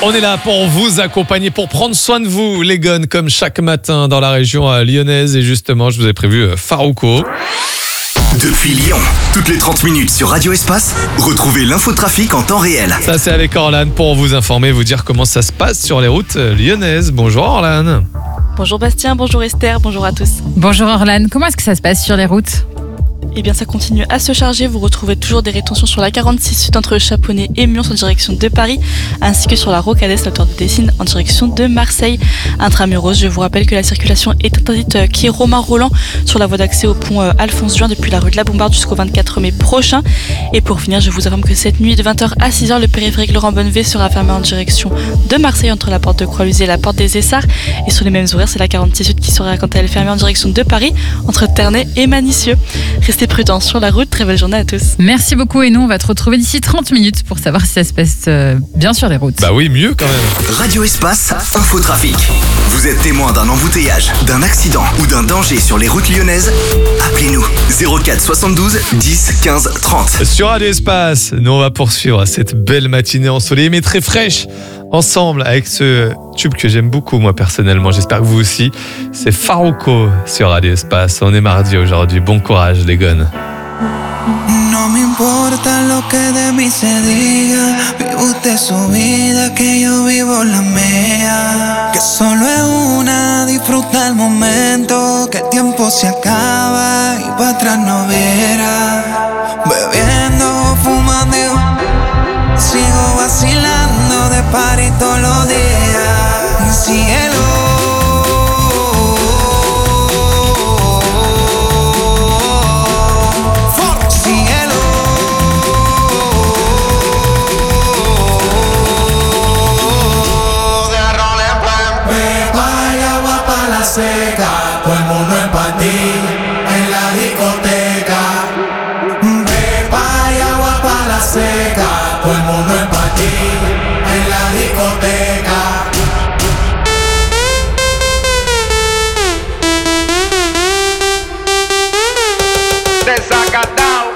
On est là pour vous accompagner, pour prendre soin de vous, les gones, comme chaque matin dans la région lyonnaise. Et justement, je vous ai prévu Farouko. Depuis Lyon, toutes les trente minutes sur Radio Espace, retrouvez l'infotrafic en temps réel. Ça, c'est avec Orlane pour vous informer, vous dire comment ça se passe sur les routes lyonnaises. Bonjour Orlane. Bonjour Bastien, bonjour Esther, bonjour à tous. Bonjour Orlane, comment est-ce que ça se passe sur les routes ? Eh bien, ça continue à se charger. Vous retrouvez toujours des rétentions sur la quarante-six sud entre Chaponnet et Mons en direction de Paris, ainsi que sur la rocade est à hauteur de Dessines en direction de Marseille. Intramuros, je vous rappelle que la circulation est interdite qui est Romain Roland sur la voie d'accès au pont Alphonse Juin depuis la rue de la Bombarde jusqu'au vingt-quatre mai prochain. Et pour finir, je vous informe que cette nuit de vingt heures à six heures, le périphérique Laurent Bonnevet sera fermé en direction de Marseille entre la porte de Croix-Luzet et la porte des Essarts. Et sur les mêmes horaires, c'est la quarante-six sud qui sera quant à elle fermée en direction de Paris entre Ternay et Manicieux. Restez prudents sur la route, très belle journée à tous. Merci beaucoup et nous on va te retrouver d'ici trente minutes pour savoir si ça se passe euh, bien sur les routes. Bah oui, mieux quand même. Radio Espace, infotrafic. Vous êtes témoin d'un embouteillage, d'un accident ou d'un danger sur les routes lyonnaises ? Appelez-nous zéro quatre soixante-douze dix quinze trente. Sur Radio Espace, nous on va poursuivre cette belle matinée ensoleillée mais très fraîche ensemble avec ce tube que j'aime beaucoup moi personnellement, j'espère que vous aussi. C'est Farouko sur Radio Espace. On est mardi aujourd'hui, bon courage les gones. No me importa lo que de mí se diga, vive usted su vida, que yo vivo la mía. Que solo es una, disfruta el momento, que el tiempo se acaba y para atrás no verá. Bebiendo, fumando, sigo vacilando de party todos los días. Cielo. Seca, todo el mundo en panty, en la discoteca. Pepa y agua para la seca, todo el mundo en panty, en la discoteca. Desacatao.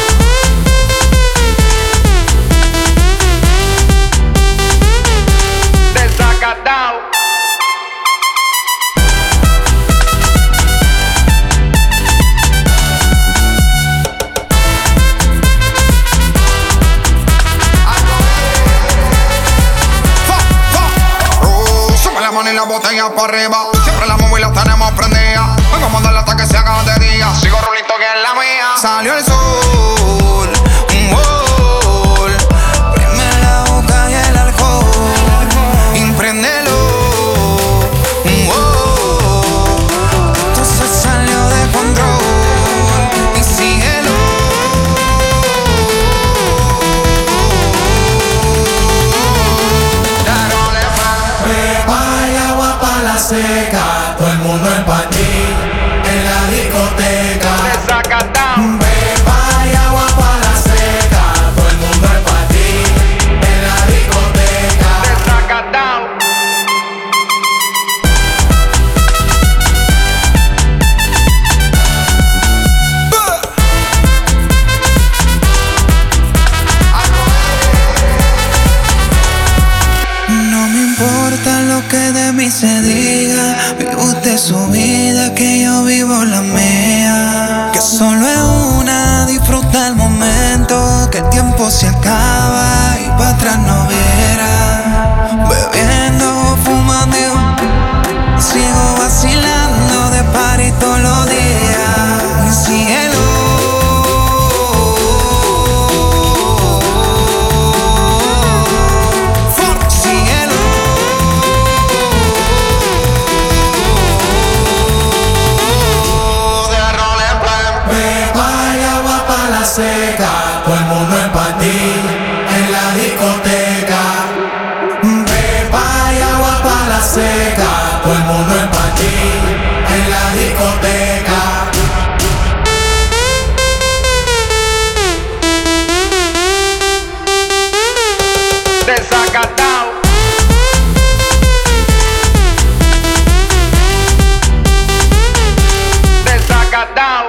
Desacatao. Y la botella para arriba, siempre la móvil la tenemos prendida. Vengo a mandarla hasta que se haga de día. Sigo rulito que es la mía. Salió el sol, un gol. Prende la boca y el alcohol. Impréndelo, un gol. Esto se salió de control. Y síguelo. Seca, todo el mundo en panty, en la discoteca. Beba y agua para la seca, todo el mundo en panty, en la discoteca. No me importa lo que de mí se diga, vive usted su vida, que yo vivo la mía. Que solo es una, disfruta el momento, que el tiempo se acaba y para atrás no verá. Bebiendo, fumando, sigo vacilando de party todos los días. Cielo. Seca, todo el mundo en panty, en la discoteca. Pepa y agua para la seca, todo el mundo en panty, en la discoteca. Desacatao. Desacatao.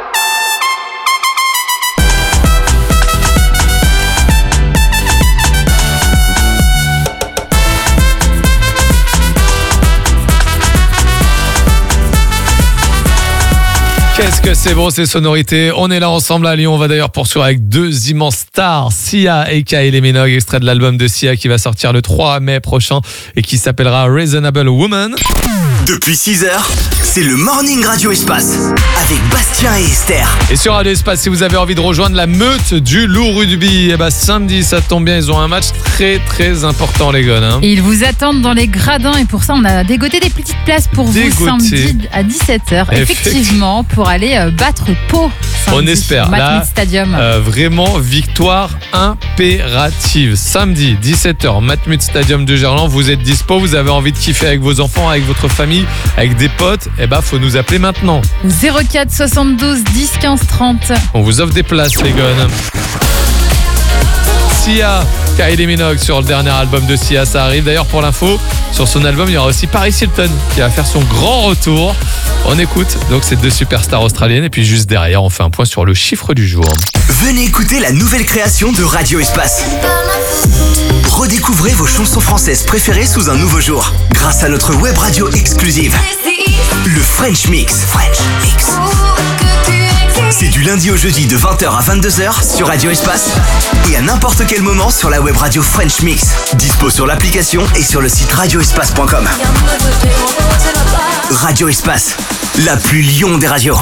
que c'est bon ces sonorités. On est là ensemble à Lyon. On va d'ailleurs poursuivre avec deux immenses stars, Sia et Kylie Minogue, extrait de l'album de Sia qui va sortir le trois mai prochain et qui s'appellera Reasonable Woman. Depuis six heures, c'est le Morning Radio Espace avec Bastien et Esther. Et sur Radio Espace, si vous avez envie de rejoindre la meute du loup rugby, eh ben samedi, ça tombe bien, ils ont un match très très important les gars. Hein. Et ils vous attendent dans les gradins et pour ça, on a dégoté des petites places pour Dégoté. vous samedi à dix-sept heures. Effectivement, pour aller euh, battre Pau. Samedi, on espère. Matmut Là, Stadium. Euh, vraiment victoire impérative. Samedi, dix-sept heures, Matmut Stadium de Gerland. Vous êtes dispo, vous avez envie de kiffer avec vos enfants, avec votre famille, avec des potes, eh ben faut nous appeler maintenant. zéro quatre soixante-douze dix quinze trente. On vous offre des places les gars. Sia, Kylie Minogue sur le dernier album de Sia, ça arrive. D'ailleurs pour l'info, sur son album il y aura aussi Paris Hilton qui va faire son grand retour. On écoute donc ces deux superstars australiennes et puis juste derrière on fait un point sur le chiffre du jour. Venez écouter la nouvelle création de Radio Espace. Redécouvrez vos chansons françaises préférées sous un nouveau jour grâce à notre web radio exclusive, le French Mix. French Mix. C'est du lundi au jeudi de vingt heures à vingt-deux heures sur Radio Espace et à n'importe quel moment sur la web radio French Mix. Dispo sur l'application et sur le site radio espace point com. Radio Espace, la plus Lyon des radios.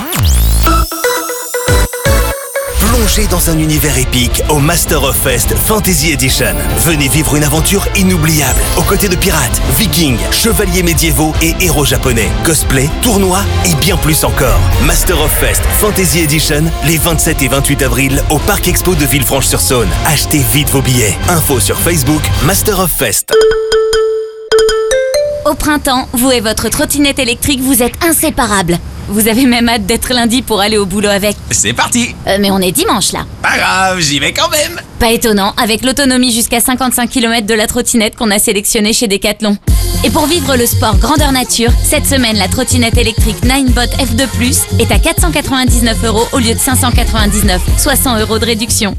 Plongez dans un univers épique au Master of Fest Fantasy Edition. Venez vivre une aventure inoubliable aux côtés de pirates, vikings, chevaliers médiévaux et héros japonais. Cosplay, tournois et bien plus encore. Master of Fest Fantasy Edition les vingt-sept et vingt-huit avril au Parc Expo de Villefranche-sur-Saône. Achetez vite vos billets. Info sur Facebook Master of Fest. Au printemps, vous et votre trottinette électrique, vous êtes inséparables. Vous avez même hâte d'être lundi pour aller au boulot avec. C'est parti. Euh, mais on est dimanche là. Pas grave, j'y vais quand même. Pas étonnant, avec l'autonomie jusqu'à cinquante-cinq kilomètres de la trottinette qu'on a sélectionnée chez Decathlon. Et pour vivre le sport grandeur nature, cette semaine, la trottinette électrique Ninebot F deux plus est à quatre cent quatre-vingt-dix-neuf euros au lieu de cinq cent quatre-vingt-dix-neuf, soit cent euros de réduction.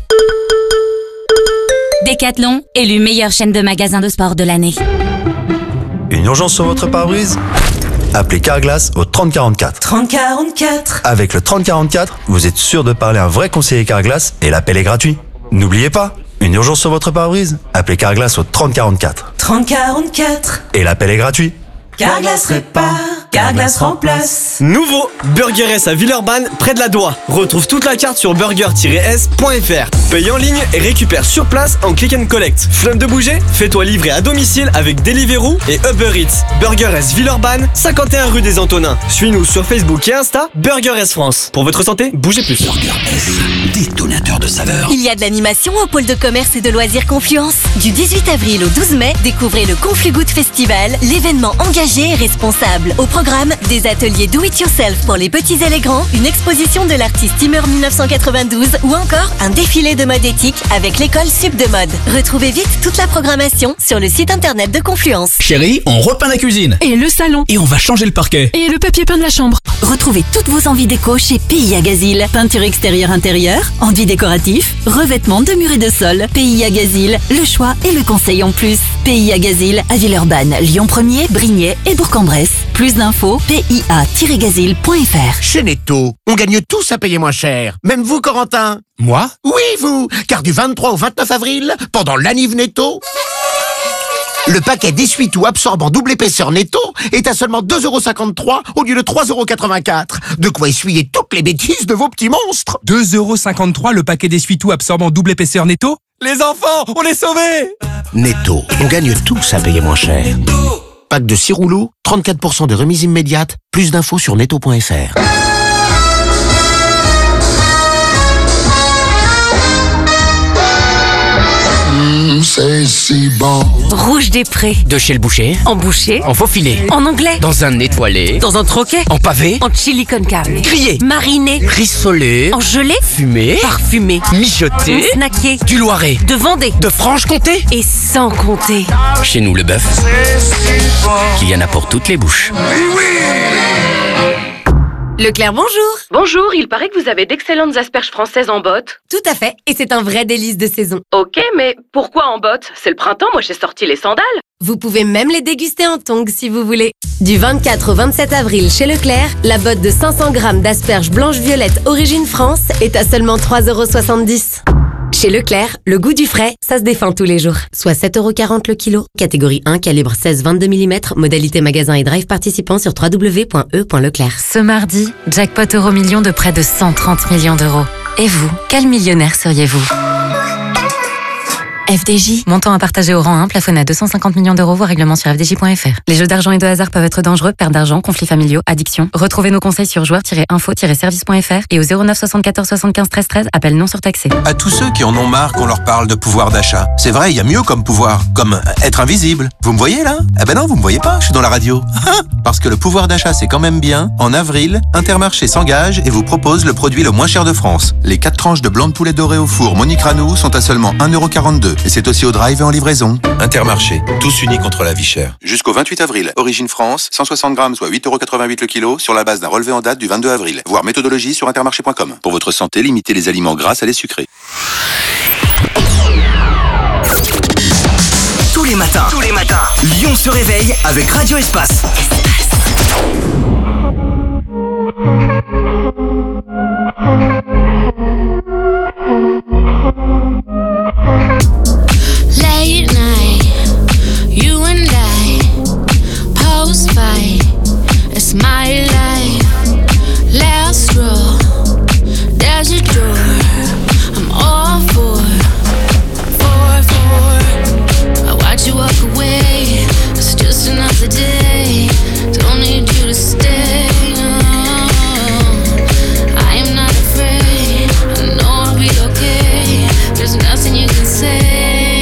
Decathlon, élu meilleure chaîne de magasins de sport de l'année. Une urgence sur votre pare-brise ? Appelez Carglass au trente quarante-quatre. trente quarante-quatre. Avec le trente quarante-quatre, vous êtes sûr de parler à un vrai conseiller Carglass et l'appel est gratuit. N'oubliez pas, une urgence sur votre pare-brise ? Appelez Carglass au trente quarante-quatre. trente quarante-quatre. Et l'appel est gratuit. Carglass répare, Carglass remplace. Nouveau, Burger S à Villeurbanne, près de la Doua. Retrouve toute la carte sur burger tiret s point f r. Paye en ligne et récupère sur place en click and collect. Flemme de bouger ? Fais-toi livrer à domicile avec Deliveroo et Uber Eats. Burger S Villeurbanne, cinquante et un rue des Antonins. Suis-nous sur Facebook et Insta, Burger S France. Pour votre santé, bougez plus. Burger S, détonateur de saveur. Il y a de l'animation au pôle de commerce et de loisirs Confluence. Du dix-huit avril au douze mai, découvrez le Conflugood Festival, l'événement engagé et responsable. Au programme, des ateliers do it yourself pour les petits et les grands, une exposition de l'artiste Timmer dix-neuf cent quatre-vingt-douze ou encore un défilé de mode éthique avec l'école Sup de mode. Retrouvez vite toute la programmation sur le site internet de Confluence. Chérie, on repeint la cuisine. Et le salon. Et on va changer le parquet. Et le papier peint de la chambre. Retrouvez toutes vos envies déco chez P I A Gazil. Peinture extérieure intérieure, enduit décoratif, revêtement de mur et de sol. P I A Gazil, le choix et le conseil en plus. P I A Gazil à Villeurbanne, Lyon premier, Brignais et Bourg-en-Bresse. Plus d'infos, p i a tiret gazil point f r. Chez Netto, on gagne tous à payer moins cher. Même vous, Corentin. Moi ? Oui, vous. Car du vingt-trois au vingt-neuf avril, pendant l'Aniv Netto, le paquet d'essuie-tout absorbant double épaisseur Netto est à seulement deux euros cinquante-trois au lieu de trois euros quatre-vingt-quatre. De quoi essuyer toutes les bêtises de vos petits monstres. deux euros cinquante-trois le paquet d'essuie-tout absorbant double épaisseur Netto ? Les enfants, on est sauvés! Netto, on gagne tous à payer moins cher. Pack de six rouleaux, trente-quatre pour cent de remise immédiate. Plus d'infos sur netto point f r. Mmh, c'est si bon. Rouge des Prés. De chez le boucher. En boucher. En faux filet. En anglais. Dans un étoilé. Dans un troquet. En pavé. En chili con carne. Grillé. Mariné. Rissolé. En gelée. Fumé. Parfumé. Mijoté. Snacké. Du Loiret. De Vendée. De Franche-Comté. Et sans compter. Chez nous, le bœuf, il y en a pour toutes les bouches. Leclerc, bonjour. Bonjour, il paraît que vous avez d'excellentes asperges françaises en botte. Tout à fait, et c'est un vrai délice de saison. Ok, mais pourquoi en botte? C'est le printemps, moi j'ai sorti les sandales. Vous pouvez même les déguster en tongs si vous voulez. Du vingt-quatre au vingt-sept avril chez Leclerc, la botte de cinq cents grammes d'asperges blanches-violettes origine France est à seulement trois euros soixante-dix. Chez Leclerc, le goût du frais, ça se défend tous les jours. Soit sept euros quarante le kilo. Catégorie un, calibre seize vingt-deux millimètres. Modalité magasin et drive participant sur w w w point e point leclerc. Ce mardi, jackpot euro million de près de cent trente millions d'euros. Et vous, quel millionnaire seriez-vous ? F D J, montant à partager au rang un, plafonné à deux cent cinquante millions d'euros, voire règlement sur f d j point f r. Les jeux d'argent et de hasard peuvent être dangereux, perte d'argent, conflits familiaux, addiction. Retrouvez nos conseils sur joueurs tiret info tiret service point f r et au zéro neuf soixante-quatorze soixante-quinze treize treize, appel non surtaxé. À tous ceux qui en ont marre qu'on leur parle de pouvoir d'achat. C'est vrai, il y a mieux comme pouvoir, comme être invisible. Vous me voyez là? Eh ben non, vous me voyez pas, je suis dans la radio. Parce que le pouvoir d'achat c'est quand même bien. En avril, Intermarché s'engage et vous propose le produit le moins cher de France. Les quatre tranches de blanc de poulet doré au four Monique Ranou sont à seulement un euro quarante-deux. Et c'est aussi au drive et en livraison. Intermarché, tous unis contre la vie chère. Jusqu'au vingt-huit avril, Origine France, cent soixante grammes, soit huit euros quatre-vingt-huit le kilo, sur la base d'un relevé en date du vingt-deux avril. Voir méthodologie sur intermarché point com. Pour votre santé, limitez les aliments gras à les sucrés. Tous les matins, tous les matins, Lyon se réveille avec Radio Espace. Late night, you and I, post fight, it's my life. Last row, there's a door, I'm all for, for, for. I watch you walk away, it's just another day. Don't need you to stay. I am not afraid, I know I'll be okay. There's nothing you can say.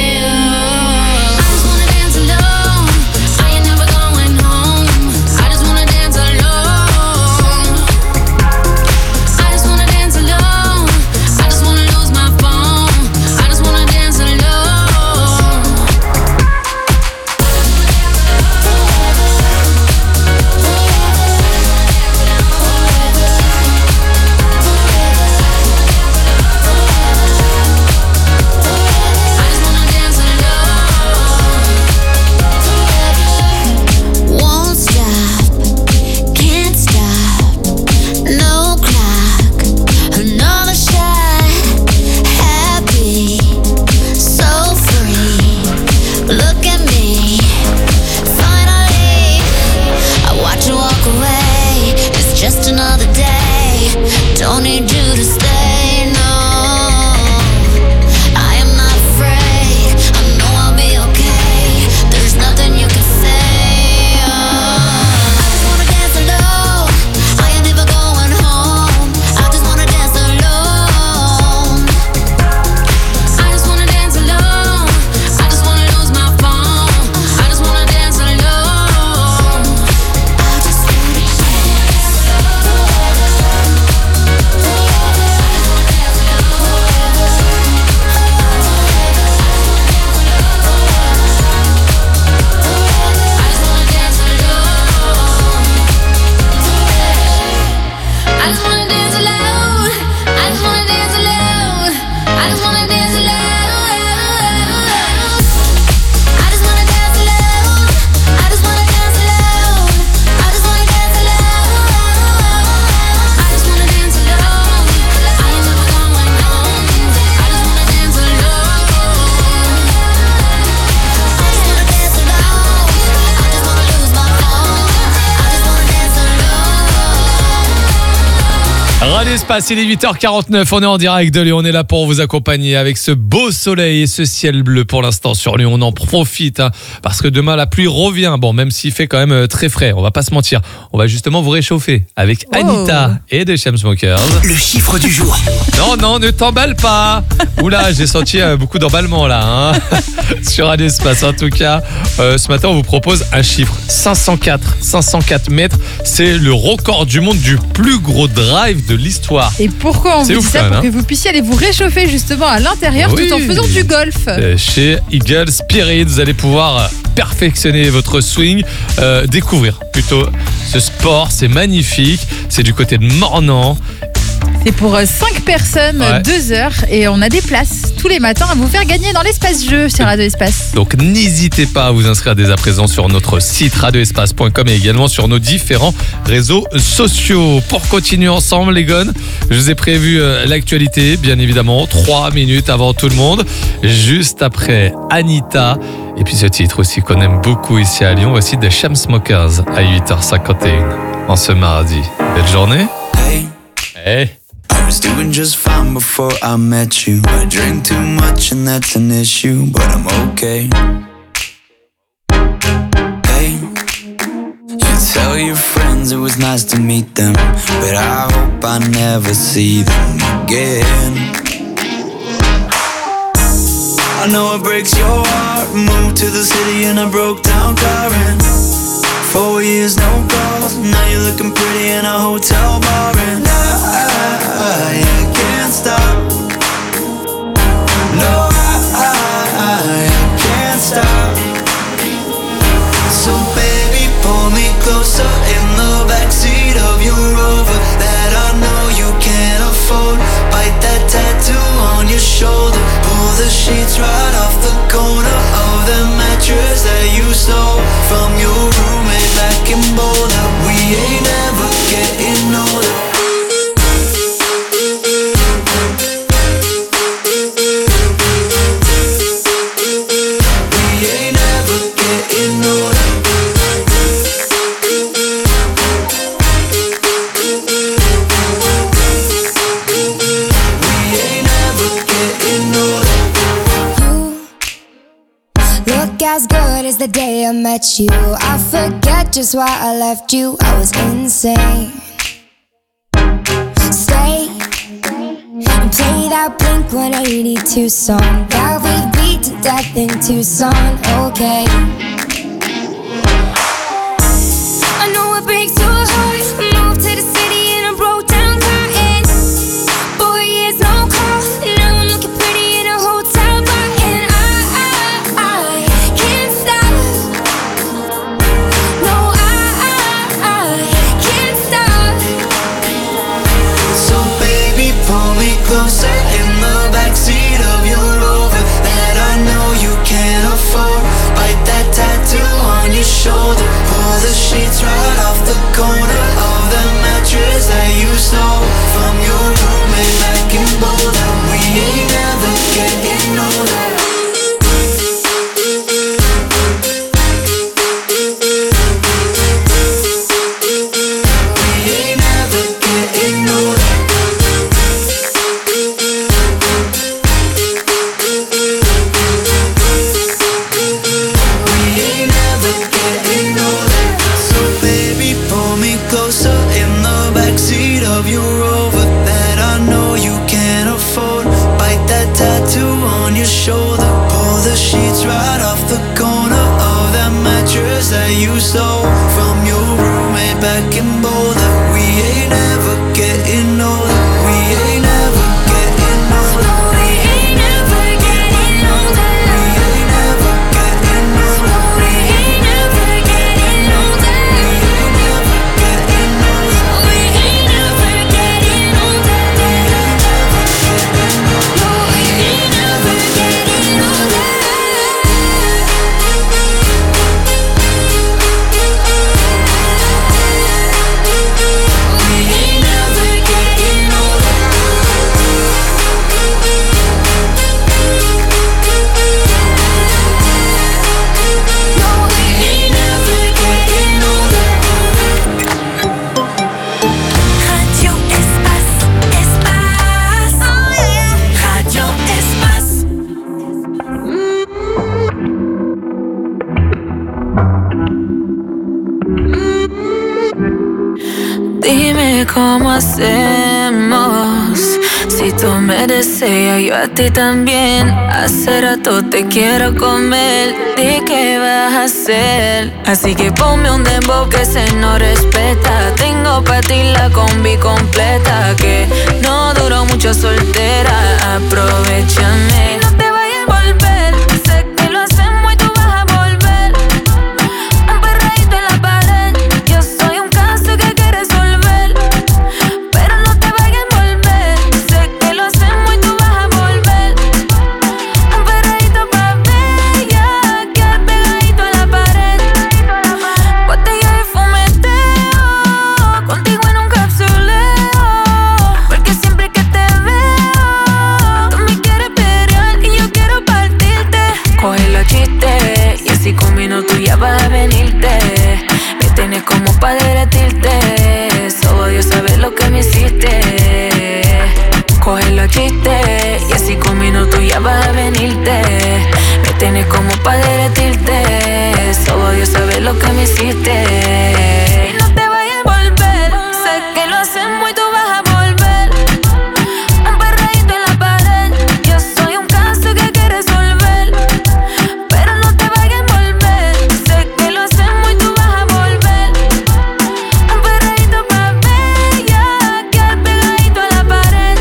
Espace, il est huit heures quarante-neuf, on est en direct de Lyon, on est là pour vous accompagner avec ce beau soleil et ce ciel bleu pour l'instant sur Lyon. On en profite hein, parce que demain la pluie revient, bon même s'il fait quand même très frais, on va pas se mentir, on va justement vous réchauffer avec oh. Anita et The Chainsmokers. Le chiffre du jour. Non, non, ne t'emballe pas. Oula, j'ai senti euh, beaucoup d'emballement là hein, sur un espace. En tout cas, euh, ce matin on vous propose un chiffre, cinq cent quatre mètres, c'est le record du monde du plus gros drive de l'histoire l'histoire. Et pourquoi on C'est vous dit ouf, ça? quand même, Pour hein. que vous puissiez aller vous réchauffer justement à l'intérieur Oui. tout en faisant du golf. Euh, Chez Eagle Spirit, vous allez pouvoir perfectionner votre swing, euh, découvrir plutôt ce sport, c'est magnifique, c'est du côté de Mornan. C'est pour cinq personnes, Ouais. deux heures, et on a des places tous les matins à vous faire gagner dans l'espace jeu sur Radio Espace. Donc n'hésitez pas à vous inscrire dès à présent sur notre site radio espace point com et également sur nos différents réseaux sociaux. Pour continuer ensemble les gones, je vous ai prévu euh, l'actualité, bien évidemment, trois minutes avant tout le monde, juste après Anita. Et puis ce titre aussi qu'on aime beaucoup ici à Lyon, voici The Chainsmokers à huit heures cinquante et un en ce mardi. Belle journée. Hey. Hey. I was doing just fine before I met you. I drink too much and that's an issue, but I'm okay. Hey, you tell your friends it was nice to meet them, but I hope I never see them again. I know it breaks your heart. Moved to the city in a broke down car and four years no calls. Now you're looking pretty in a hotel bar and I, I, I can't stop. No, I, I, I can't stop. So baby, pull me closer in the backseat of your Rover that I know you can't afford. Bite that tattoo on your shoulder. Pull the sheets right off the corner of the mattress that you stole from your roommate back in Boulder. We ain't ever getting older. We ain't ever getting older. We ain't ever getting older. Look as good as the day I met you. I forget just why I left you. I was insane. Stay and play that Blink one eighty-two song that we beat to death in Tucson. Okay. I know it breaks your heart. Moved to the city in a broke down car and four years no call. Now I'm looking pretty in a hotel bar and I, I, I can't stop. No, I, I, I can't stop. So baby, pull me closer in the backseat of your Rover that I know you can't afford. Bite that tattoo on your shoulder. Pull the sheets right off the corner of the mattress that you stole from your roommate back in Boulder. We ain't ever getting older. We ain't ever getting older. We ain't ever getting older. So baby, pull me closer in the backseat of your Rover that I know you can't afford. Bite that tattoo on your shoulder. Pull the sheets right off the corner of that mattress that you stole from your roommate back in Boulder. We ain't ever getting older. We ain't ever getting older. We ain't ever getting older. We ain't ever getting older. We ain't ever getting older. We ain't ever getting older. We ain't ever getting older. We ain't ever getting older. No, we ain't ever getting older. We ain't never getting older. No, we ain't never getting older. Radio Espace, Espace. Oh yeah. Radio Espace. Dime cómo hacemos. Si tú me deseas, yo a ti también. Hace rato te quiero comer. Di que vas a hacer. Así que ponme un dembow que se no respeta. Tengo pa' ti la combi completa. Que no duró mucho soltera. Aprovechame. No te vayas a volver. Sé que lo hacemos y tú vas a volver. Un perreíto en la pared. Yo soy un caso que hay que resolver. Pero no te vayas a volver. Sé que lo hacemos y tú vas a volver. Un perreíto pa' bella. Quedar pegadito a la pared. Botella de fumeteo. Contigo en un capsuleo. Porque siempre que te veo, tú me quieres pelear y yo quiero partirte. Coge los chistes y así con minutos ya vas a venirte. Me tienes como pa' derretirte. Solo Dios sabe lo que me hiciste. Coge los chistes y así con minutos ya vas a venirte. Me tienes como pa' derretirte. Solo Dios sabe lo que me hiciste. Y no te vayas a volver. Sé que lo hacemos y tú vas a volver. Un perreíto en la pared. Yo soy un caso que hay que resolver. Pero no te vayas a volver. Sé que lo hacemos y tú vas a volver. Un perreíto pa' bella. Quedar pegadito a la pared.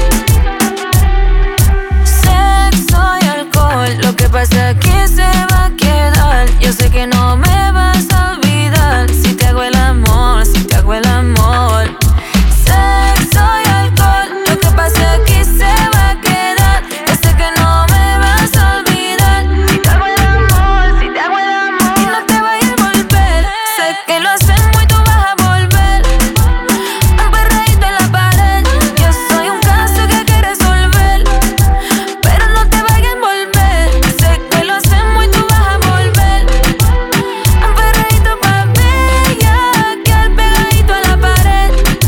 Sexo y alcohol. Lo que pasa aquí se va a quedar. Yo sé que no me vas a olvidar. Si te hago el amor, si te hago el amor. Sexo y alcohol. Lo que pasa aquí se va a quedar. Yo sé que no me vas a olvidar. Si te hago el amor, si te hago el amor. Y no te vayas a volver. Sé que lo hacemos y tú vas a volver. Un perreíto en la pared. Yo soy un caso que hay que resolver. Pero no te vayas a volver. Sé que lo hacemos y tú vas a volver. Un perreíto pa' bella. Quedar pegadito a la pared.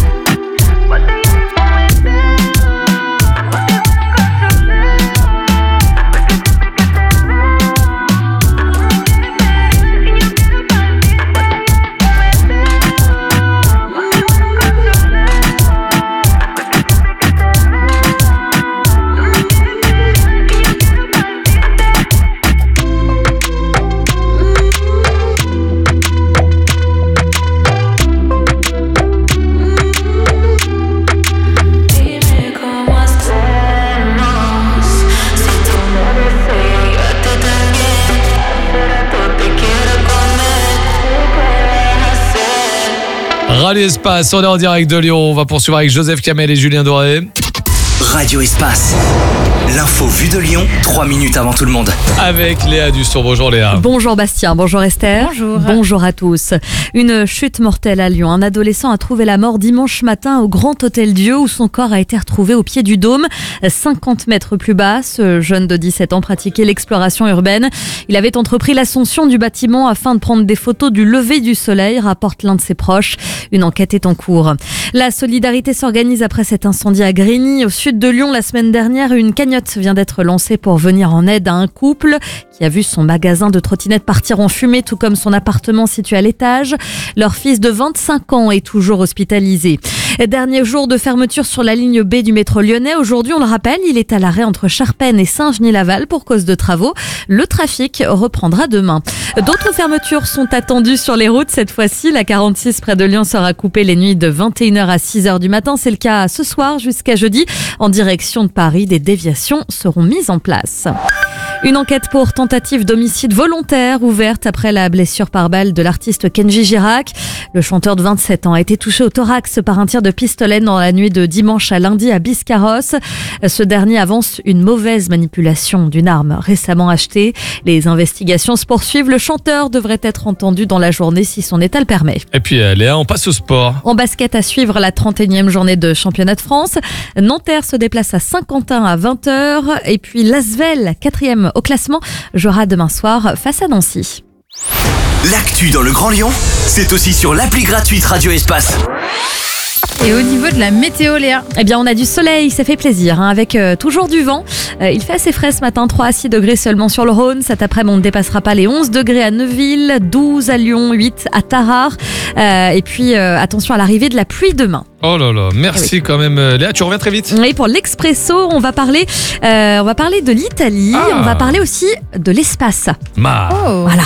Dime cómo hacemos. Si tú me deseas, yo a ti también. Hace rato te quiero comer. ¿Qué puedes hacer? Radio Espace, on est en direct de Lyon. On va poursuivre avec Joseph Kamel et Julien Doré. Radio Espace. L'info vue de Lyon, trois minutes avant tout le monde. Avec Léa Dusson. Bonjour Léa. Bonjour Bastien, bonjour Esther. Bonjour. Bonjour à tous. Une chute mortelle à Lyon. Un adolescent a trouvé la mort dimanche matin au Grand Hôtel Dieu où son corps a été retrouvé au pied du dôme, cinquante mètres plus bas. Ce jeune de dix-sept ans pratiquait l'exploration urbaine. Il avait entrepris l'ascension du bâtiment afin de prendre des photos du lever du soleil, rapporte l'un de ses proches. Une enquête est en cours. La solidarité s'organise après cet incendie à Grigny, au sud de Lyon, la semaine dernière. Une cagnotte vient d'être lancée pour venir en aide à un couple qui a vu son magasin de trottinettes partir en fumée, tout comme son appartement situé à l'étage. Leur fils de vingt-cinq ans est toujours hospitalisé. Dernier jour de fermeture sur la ligne B du métro lyonnais. Aujourd'hui, on le rappelle, il est à l'arrêt entre Charpennes et Saint-Genis-Laval pour cause de travaux. Le trafic reprendra demain. D'autres fermetures sont attendues sur les routes. Cette fois-ci, la quarante-six près de Lyon sera coupée les nuits de vingt et une heures à six heures du matin. C'est le cas ce soir jusqu'à jeudi. En direction de Paris, des déviations seront mises en place. Une enquête pour tentative d'homicide volontaire ouverte après la blessure par balle de l'artiste Kenji Girac. Le chanteur de vingt-sept ans a été touché au thorax par un tir de pistolet dans la nuit de dimanche à lundi à Biscarrosse. Ce dernier avance une mauvaise manipulation d'une arme récemment achetée. Les investigations se poursuivent. Le chanteur devrait être entendu dans la journée si son état le permet. Et puis Léa, on passe au sport. En basket, à suivre la trente et unième journée de championnat de France. Nanterre se déplace à Saint-Quentin à vingt heures. Et puis l'Asvel, quatrième au classement, jouera demain soir face à Nancy. L'actu dans le Grand Lyon, c'est aussi sur l'appli gratuite Radio Espace. Et au niveau de la météo, Léa? Eh bien, on a du soleil, ça fait plaisir, hein, avec euh, toujours du vent. Euh, il fait assez frais ce matin, trois à six degrés seulement sur le Rhône. Cet après-midi, on ne dépassera pas les onze degrés à Neuville, douze à Lyon, huit à Tarare. Euh, et puis, euh, attention à l'arrivée de la pluie demain. Oh là là, merci oui. quand même Léa, tu reviens très vite. Et pour l'Expresso, on va parler, euh, on va parler de l'Italie, ah. on va parler aussi de l'espace. Ma. Oh. Voilà.